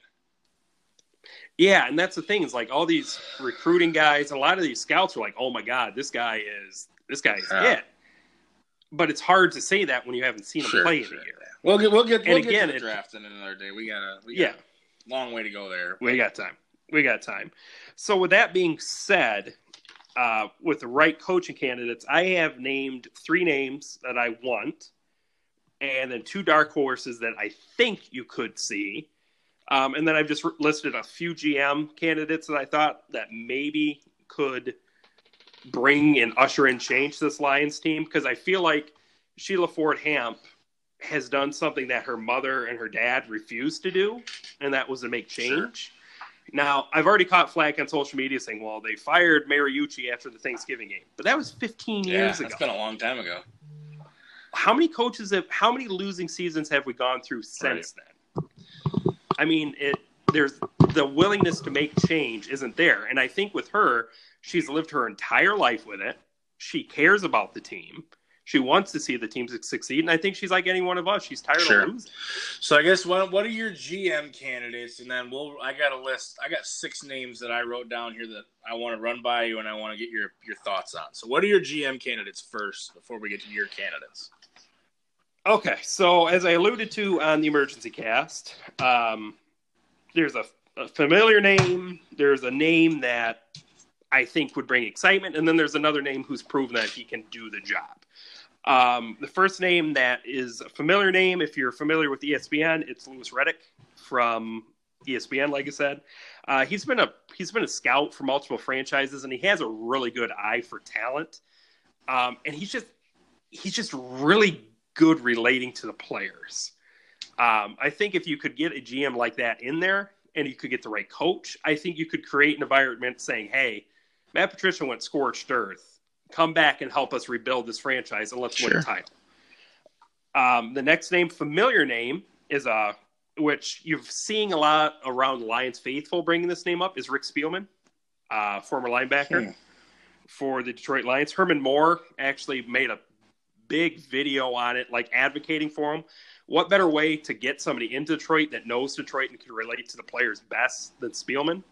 Yeah, and that's the thing is like all these recruiting guys, a lot of these scouts are like, "Oh my God, this guy is this guy is yeah. it." But it's hard to say that when you haven't seen him sure, play sure. in a year. We'll get we'll get and we'll again, get to the it, draft in another day. We got a we got yeah, a long way to go there. We got time. We got time. So with that being said, uh, with the right coaching candidates, I have named three names that I want, and then two dark horses that I think you could see. Um, and then I've just listed a few G M candidates that I thought that maybe could bring and usher in change to this Lions team, because I feel like Sheila Ford Hamp has done something that her mother and her dad refused to do, and that was to make change. Sure. Now, I've already caught flack on social media saying, well, they fired Mariucci after the Thanksgiving game. But that was fifteen yeah, years ago. That's been a long time ago. How many coaches have, how many losing seasons have we gone through since right. then? I mean, it. There's the willingness to make change isn't there. And I think with her, she's lived her entire life with it. She cares about the team. She wants to see the team succeed, and I think she's like any one of us. She's tired sure. of losing. So I guess what what are your G M candidates, and then we'll. I got a list. I got six names that I wrote down here that I want to run by you, and I want to get your your thoughts on. So what are your G M candidates first before we get to your candidates? Okay, so as I alluded to on the emergency cast, um, there's a, a familiar name. There's a name that I think would bring excitement. And then there's another name who's proven that he can do the job. Um, the first name that is a familiar name, if you're familiar with E S P N, it's Louis Riddick from E S P N, like I said. Uh, he's been a he's been a scout for multiple franchises, and he has a really good eye for talent. Um, and he's just he's just really good relating to the players. Um, I think if you could get a G M like that in there, and you could get the right coach, I think you could create an environment saying, "Hey, Matt Patricia went scorched earth. Come back and help us rebuild this franchise, and let's sure. win a title." Um, the next name, familiar name, is a uh, which you've seen a lot around Lions faithful bringing this name up, is Rick Spielman, uh, former linebacker hmm. for the Detroit Lions. Herman Moore actually made a big video on it, like advocating for him. What better way to get somebody into Detroit that knows Detroit and can relate to the players best than Spielman?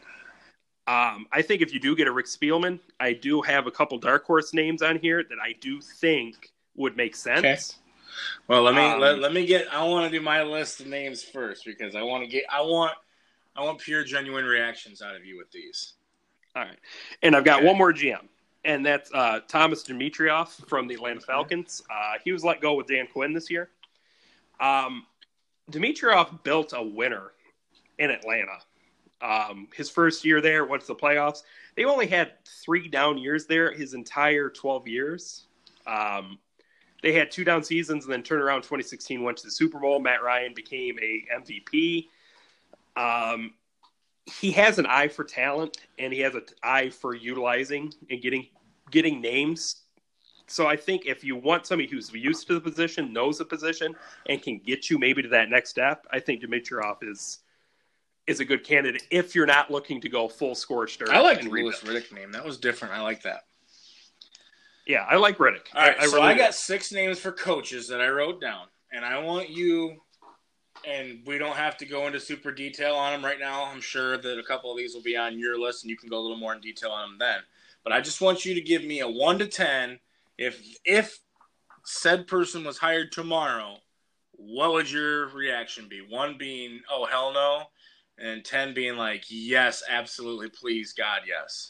Um, I think if you do get a Rick Spielman, I do have a couple dark horse names on here that I do think would make sense. Okay. Well, let me um, let, let me get. I want to do my list of names first because I want to get. I want I want pure, genuine reactions out of you with these. All right, and I've got okay. one more G M, and that's uh, Thomas Dimitroff from the Atlanta Falcons. Uh, he was let go with Dan Quinn this year. Um, Dimitroff built a winner in Atlanta. Um, his first year there, went to the playoffs. They only had three down years there his entire twelve years. Um, they had two down seasons and then turned around twenty sixteen, went to the Super Bowl. Matt Ryan became a M V P. Um, he has an eye for talent, and he has an eye for utilizing and getting getting names. So I think if you want somebody who's used to the position, knows the position, and can get you maybe to that next step, I think Dimitroff is – is a good candidate if you're not looking to go full scorched earth. I like the Louis Riddick name. That was different. I like that. Yeah, I like Riddick. All right, I, I so really I do. got six names for coaches that I wrote down, and I want you, and we don't have to go into super detail on them right now. I'm sure that a couple of these will be on your list, and you can go a little more in detail on them then. But I just want you to give me a one to ten. If if said person was hired tomorrow, what would your reaction be? One being, oh, hell no. And ten being like, yes, absolutely, please, God, yes.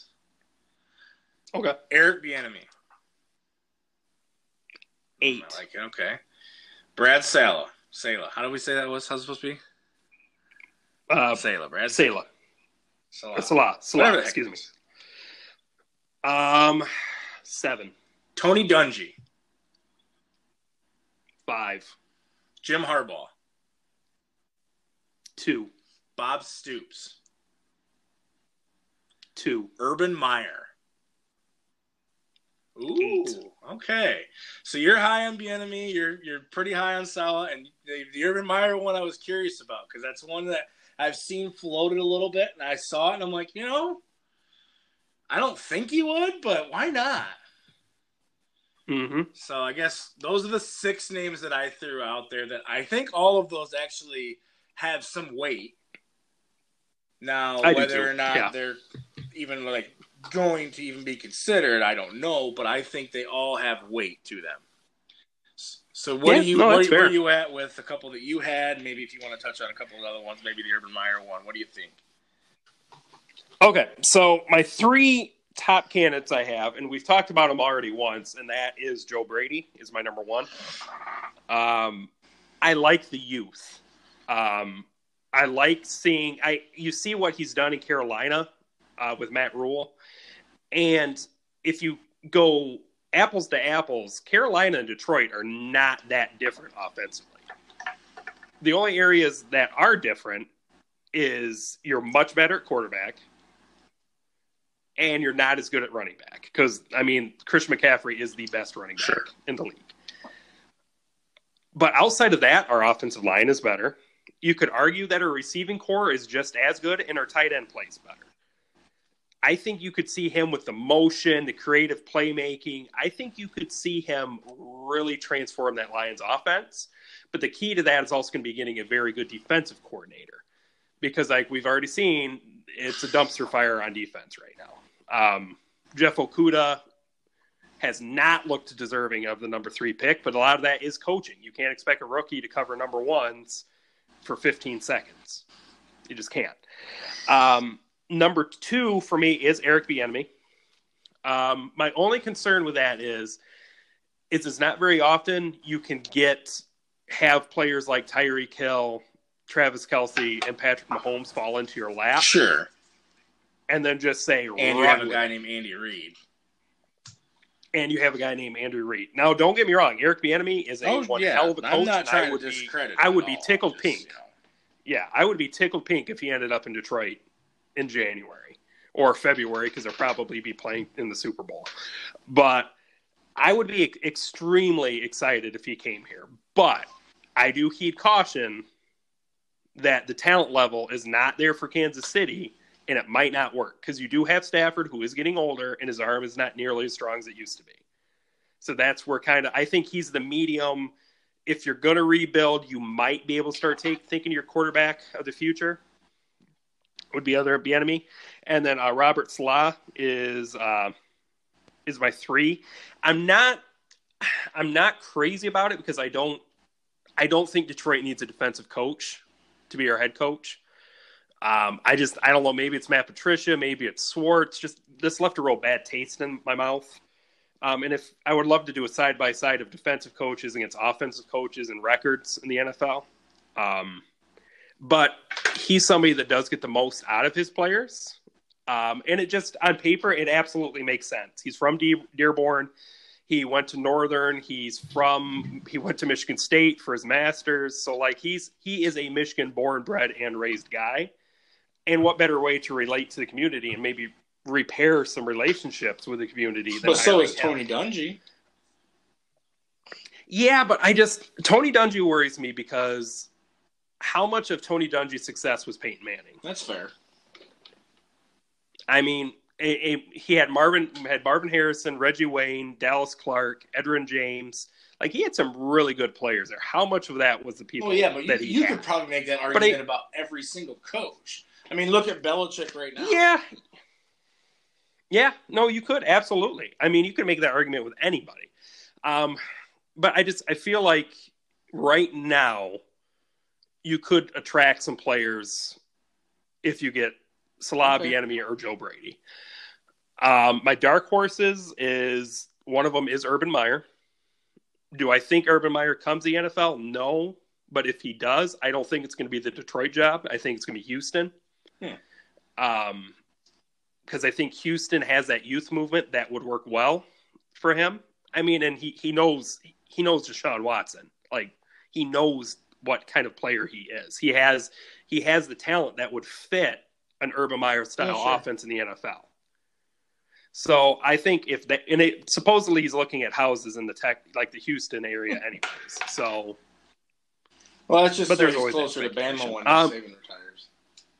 Okay. Eric Bieniemy. Eight. I like it, okay. Brad Sala. Sala. How do we say that was? How's it supposed to be? Uh, Sala. Brad Sala. Sala. Sala. Sala. Excuse me. Um, seven. Tony Dungy. Five. Jim Harbaugh. Two. Bob Stoops. Two. Urban Meyer. Ooh, Eight. Okay. So you're high on Bieniemy. You're you're pretty high on Saleh, and the, the Urban Meyer one I was curious about because that's one that I've seen floated a little bit, and I saw it, and I'm like, you know, I don't think he would, but why not? Mm-hmm. So I guess those are the six names that I threw out there that I think all of those actually have some weight. Now, I whether or not yeah. they're even like going to even be considered, I don't know, but I think they all have weight to them. So what yeah, do you no, where, that's where fair. are you at with a couple that you had? Maybe if you want to touch on a couple of other ones, maybe the Urban Meyer one. What do you think? Okay, so my three top candidates I have, and we've talked about them already once, and that is Joe Brady is my number one. Um, I like the youth. Um, I like seeing I you see what he's done in Carolina uh, with Matt Rule, and if you go apples to apples, Carolina and Detroit are not that different offensively. The only areas that are different is you're much better at quarterback, and you're not as good at running back. Because, I mean, Christian McCaffrey is the best running back sure. in the league. But outside of that, our offensive line is better. You could argue that our receiving core is just as good, and our tight end plays better. I think you could see him with the motion, the creative playmaking. I think you could see him really transform that Lions offense. But the key to that is also going to be getting a very good defensive coordinator. Because, like we've already seen, it's a dumpster fire on defense right now. Um, Jeff Okudah has not looked deserving of the number three pick, but a lot of that is coaching. You can't expect a rookie to cover number ones for fifteen seconds. You just can't. Um, number two for me is Eric Bieniemy. Um, my only concern with that is, is it's not very often you can get have players like Tyreek Hill, Travis Kelce, and Patrick Mahomes fall into your lap. Sure. And then just say, and you have a guy named Andy Reid. And you have a guy named Andrew Reid. Now, don't get me wrong. Eric Bieniemy is a oh, one yeah. hell of a coach. I'm not trying I would to be, discredit I would be all. tickled just, pink. You know. Yeah, I would be tickled pink if he ended up in Detroit in January or February, because they'll probably be playing in the Super Bowl. But I would be extremely excited if he came here. But I do heed caution that the talent level is not there for Kansas City, and it might not work, because you do have Stafford, who is getting older, and his arm is not nearly as strong as it used to be. So that's where kind of, I think he's the medium. If you're going to rebuild, you might be able to start take, thinking your quarterback of the future would be other Bieniemy. And then uh, Robert Salah is uh, is my three. I'm not I'm not crazy about it, because I don't I don't think Detroit needs a defensive coach to be our head coach. Um, I just I don't know. Maybe it's Matt Patricia. Maybe it's Schwartz. Just this left a real bad taste in my mouth. Um, and if I would love to do a side by side of defensive coaches against offensive coaches and records in the N F L. Um, but he's somebody that does get the most out of his players. Um, and it just, on paper, it absolutely makes sense. He's from De- Dearborn. He went to Northern. He's from, he went to Michigan State for his master's. So like he's, he is a Michigan born, bred, and raised guy. And what better way to relate to the community and maybe repair some relationships with the community than But so is Tony Dungy. Yeah, but I just, Tony Dungy worries me, because how much of Tony Dungy's success was Peyton Manning? That's fair. I mean, a, a, he had Marvin had Marvin Harrison, Reggie Wayne, Dallas Clark, Edgerrin James. Like, he had some really good players there. How much of that was the people well, yeah, but that you, he you had? could probably make that argument I, about every single coach. I mean, look at Belichick right now. Yeah. Yeah, no, you could. Absolutely. I mean, you could make that argument with anybody. Um, but I just, I feel like right now you could attract some players if you get Salah, Okay. Bieniemy, or Joe Brady. Um, my dark horses is, one of them is Urban Meyer. Do I think Urban Meyer comes to the N F L? No. But if he does, I don't think it's going to be the Detroit job. I think it's going to be Houston. Hmm. Um, because I think Houston has that youth movement that would work well for him. I mean, and he, he knows he knows Deshaun Watson. Like, he knows what kind of player he is. He has he has the talent that would fit an Urban Meyer style Yeah, sure. offense in the N F L. So I think if that, and it, supposedly he's looking at houses in the tech, like the Houston area, anyways. So, well, that's just but so there's he's always closer to expectation. Bama when Um, Saban retires.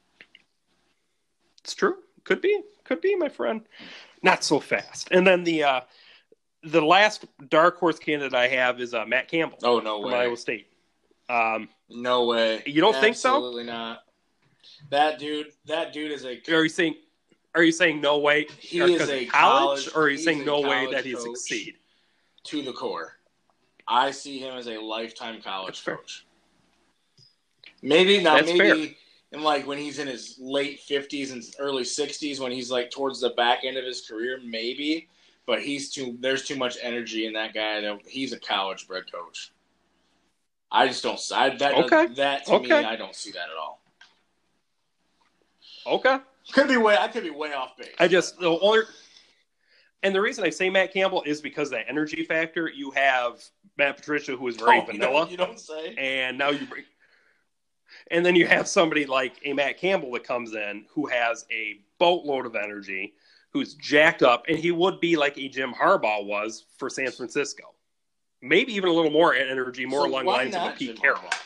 It's true. Could be. Could be, my friend. Not so fast. And then the uh, the last dark horse candidate I have is uh, Matt Campbell. Oh, no from way. Iowa State. Um, no way. You don't think so? Absolutely not. That dude. That dude is a. are you saying? Are you saying no way? He or is 'cause a of college, college- or are you he's saying a no way college that he coach. succeed? To the core. I see him as a lifetime That's college fair. coach. Maybe now, That's maybe fair. in like when he's in his late fifties and early sixties, when he's like towards the back end of his career, maybe. But he's too. There's too much energy in that guy. That he's a college bred coach. I just don't. I, that Okay. that to Okay. me, I don't see that at all. Okay. Could be way. I could be way off base. I just the only, and the reason I say Matt Campbell is because that energy factor. You have Matt Patricia, who is very Oh, you vanilla, don't, you don't say. and now you bring, and then you have somebody like a Matt Campbell that comes in who has a boatload of energy, who's jacked up, and he would be like a Jim Harbaugh was for San Francisco, maybe even a little more energy, more So along the why lines of not a Pete Jim Carroll. Harbaugh?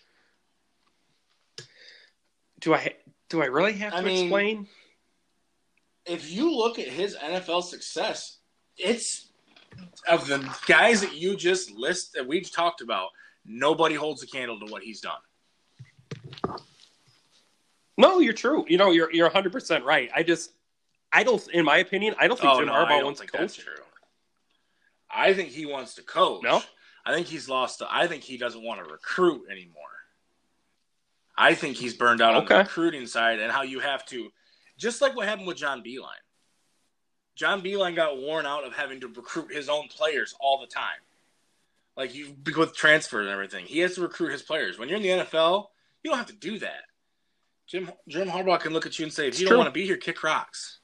Do I do I really have to I mean, explain? If you look at his N F L success, it's of the guys that you just list that we've talked about. Nobody holds a candle to what he's done. No, you're true. You know, you're you're one hundred percent right. I just, I don't, in my opinion, I don't think Oh Jim no, I Harbaugh don't wants to think that's coach. true. I think he wants to coach. No? I think he's lost. The, I think he doesn't want to recruit anymore. I think he's burned out on Okay. the recruiting side and how you have to. Just like what happened with John Beilein. John Beilein got worn out of having to recruit his own players all the time. Like, you with transfer and everything. He has to recruit his players. When you're in the N F L, you don't have to do that. Jim Jim Harbaugh can look at you and say, if It's you true. don't want to be here, kick rocks.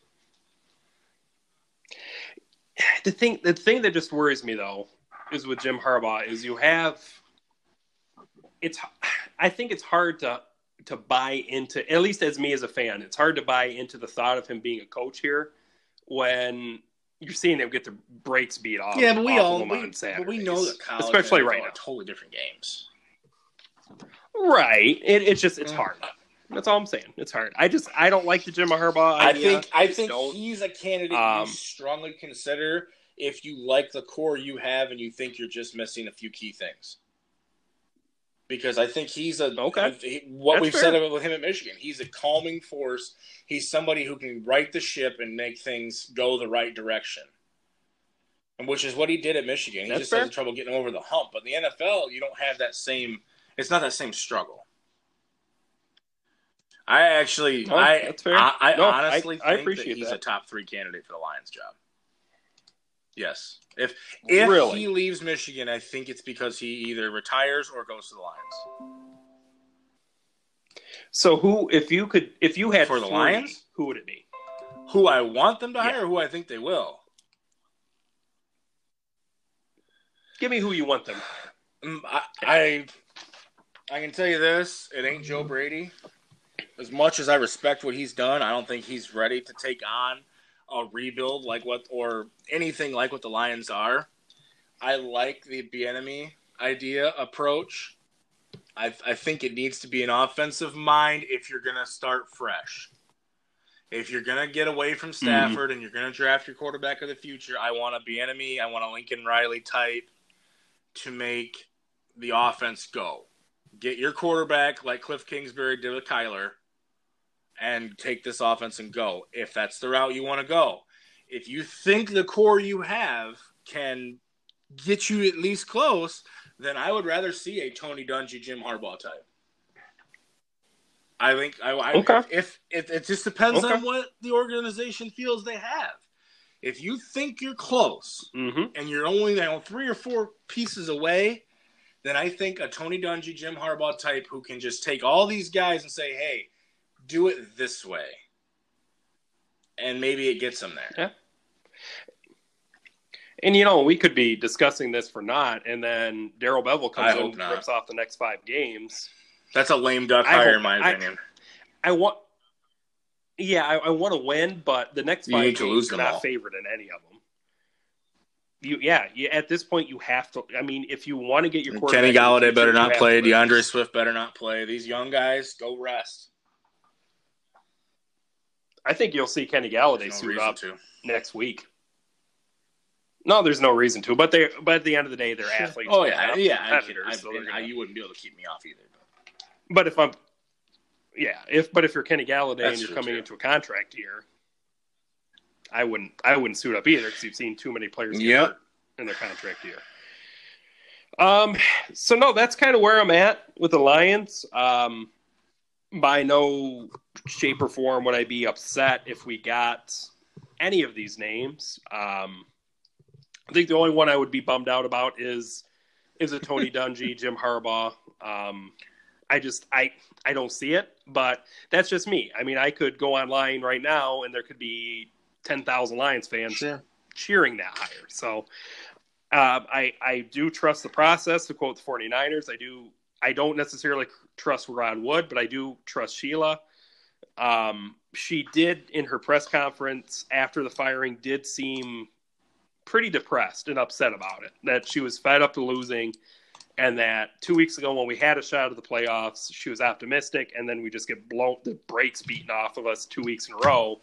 The thing, the thing that just worries me though, is with Jim Harbaugh is you have. It's. I think it's hard to to buy into, at least as me as a fan, it's hard to buy into the thought of him being a coach here when you're seeing him get the brakes beat off. Yeah, but we off all of him we, on but we know that college especially and right are now, totally different games. Right. It, it's just it's Mm. hard. That's all I'm saying. It's hard. I just I don't like the Jim Harbaugh I idea. think I just think don't. he's a candidate Um, you strongly consider if you like the core you have and you think you're just missing a few key things. Because I think he's a Okay. he- what That's we've fair. said about with him at Michigan. He's a calming force. He's somebody who can right the ship and make things go the right direction. And which is what he did at Michigan. He That's just fair. has trouble getting over the hump. But in the N F L, you don't have that same. It's not that same struggle. I actually, No, I, that's fair. I, I No, honestly I- I think that appreciate he's that. a top three candidate for the Lions job. Yes, if if Really? he leaves Michigan, I think it's because he either retires or goes to the Lions. So who, if you could, if you had For the three, Lions? who would it be? Who I want them to Yeah. hire, or who I think they will. Give me who you want them. Um, I, I I can tell you this: it ain't Joe Brady. As much as I respect what he's done, I don't think he's ready to take on a rebuild like what or anything like what the Lions are. I like the Bieniemy idea approach. I I think it needs to be an offensive mind if you're gonna start fresh. If you're gonna get away from Stafford mm-hmm. and you're gonna draft your quarterback of the future, I want a Bieniemy, I want a Lincoln Riley type to make the offense go. Get your quarterback like Cliff Kingsbury did with Kyler and take this offense and go, if that's the route you want to go. If you think the core you have can get you at least close, then I would rather see a Tony Dungy, Jim Harbaugh type. I think I, I Okay. if, if, if it just depends okay. on what the organization feels they have. If you think you're close mm-hmm. and you're only you know, three or four pieces away, then I think a Tony Dungy, Jim Harbaugh type who can just take all these guys and say, hey, do it this way. And maybe it gets them there. Yeah. And, you know, we could be discussing this for not, and then Darrell Bevell comes I in hope and not. rips off the next five games. That's a lame duck I hire, hope- in my I- opinion. I want, yeah, I, I want to win, but the next You five need to games lose you're them not all. favored in any of them. You, yeah, you, at this point you have to. I mean, if you want to get your quarterback, Kenny in the Galladay future, better you not have play. to win. DeAndre Swift better not play. These young guys, go rest. I think you'll see Kenny Galladay There's no suit reason up to. next week. No, there's no reason to, but they. But at the end of the day, they're athletes. Oh They're yeah, not yeah. I can, competitors, I, so they're and gonna- I, you wouldn't be able to keep me off either. But. But if I'm, yeah, if but if you're Kenny Galladay That's and you're true, coming too. into a contract year, I wouldn't. I wouldn't suit up either because you've seen too many players get Yep. hurt in their contract year. Um. So no, that's kind of where I'm at with the Lions. Um. By no shape or form would I be upset if we got any of these names. Um. I think the only one I would be bummed out about is is a Tony Dungy, Jim Harbaugh. Um. I just I I don't see it, but that's just me. I mean, I could go online right now and there could be ten thousand Lions fans Sure. cheering that hire. So uh, I I do trust the process. To quote the 49ers, I do. I don't necessarily trust Ron Wood, but I do trust Sheila. Um, she did in her press conference after the firing did seem pretty depressed and upset about it. That she was fed up to losing. And that two weeks ago when we had a shot at the playoffs, she was optimistic, and then we just get blown, the brakes beaten off of us two weeks in a row,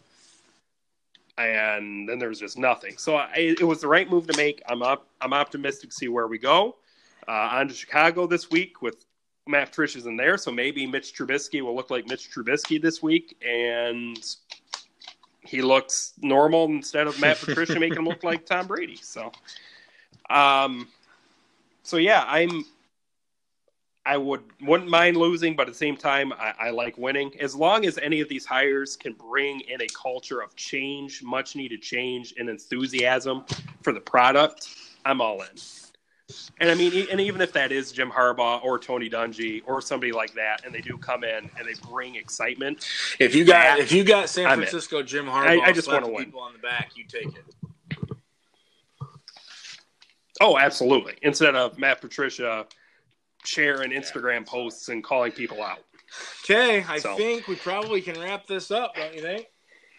and then there was just nothing. So I, it was the right move to make. I'm up. I'm optimistic to see where we go. Uh, on to Chicago this week with Matt Patricia's in there, so maybe Mitch Trubisky will look like Mitch Trubisky this week, and he looks normal instead of Matt Patricia making him look like Tom Brady. So, um. So yeah, I'm I would wouldn't mind losing, but at the same time, I, I like winning. As long as any of these hires can bring in a culture of change, much needed change, and enthusiasm for the product, I'm all in. And I mean, and even if that is Jim Harbaugh or Tony Dungy or somebody like that, and they do come in and they bring excitement. If you got that, if you got San Francisco Jim Harbaugh, I, I just want to win. People on the back, you take it. Oh, absolutely. Instead of Matt Patricia sharing Instagram posts and calling people out. Okay, I so. think we probably can wrap this up, don't you think?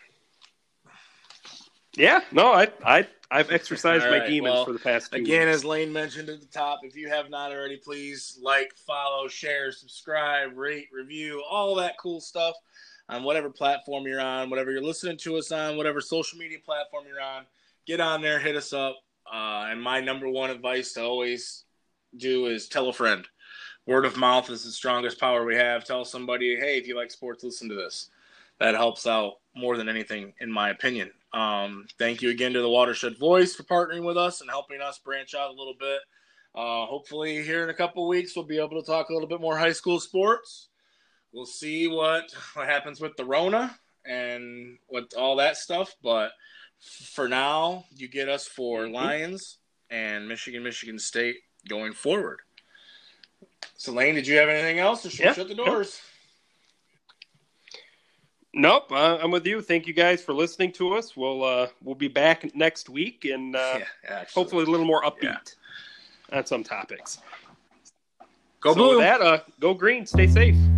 Yeah, no, I, I, I've exercised right, my demons well, for the past two Again, weeks. As Lane mentioned at the top, if you have not already, please like, follow, share, subscribe, rate, review, all that cool stuff on whatever platform you're on, whatever you're listening to us on, whatever social media platform you're on. Get on there, hit us up. Uh, and my number one advice to always do is tell a friend. Word of mouth is the strongest power we have. Tell somebody, hey, if you like sports, listen to this. That helps out more than anything, in my opinion. Um, thank you again to the Watershed Voice for partnering with us and helping us branch out a little bit. Uh, hopefully here in a couple of weeks, we'll be able to talk a little bit more high school sports. We'll see what, what happens with the Rona and with all that stuff. But for now, you get us for Lions and Michigan, Michigan State going forward. So, Lane, did you have anything else, or should yeah, we shut the doors? Nope, uh, I'm with you. Thank you guys for listening to us. We'll uh, we'll be back next week, and uh, yeah, hopefully a little more upbeat yeah. on some topics. Go so Blue! With that, uh, go green. Stay safe.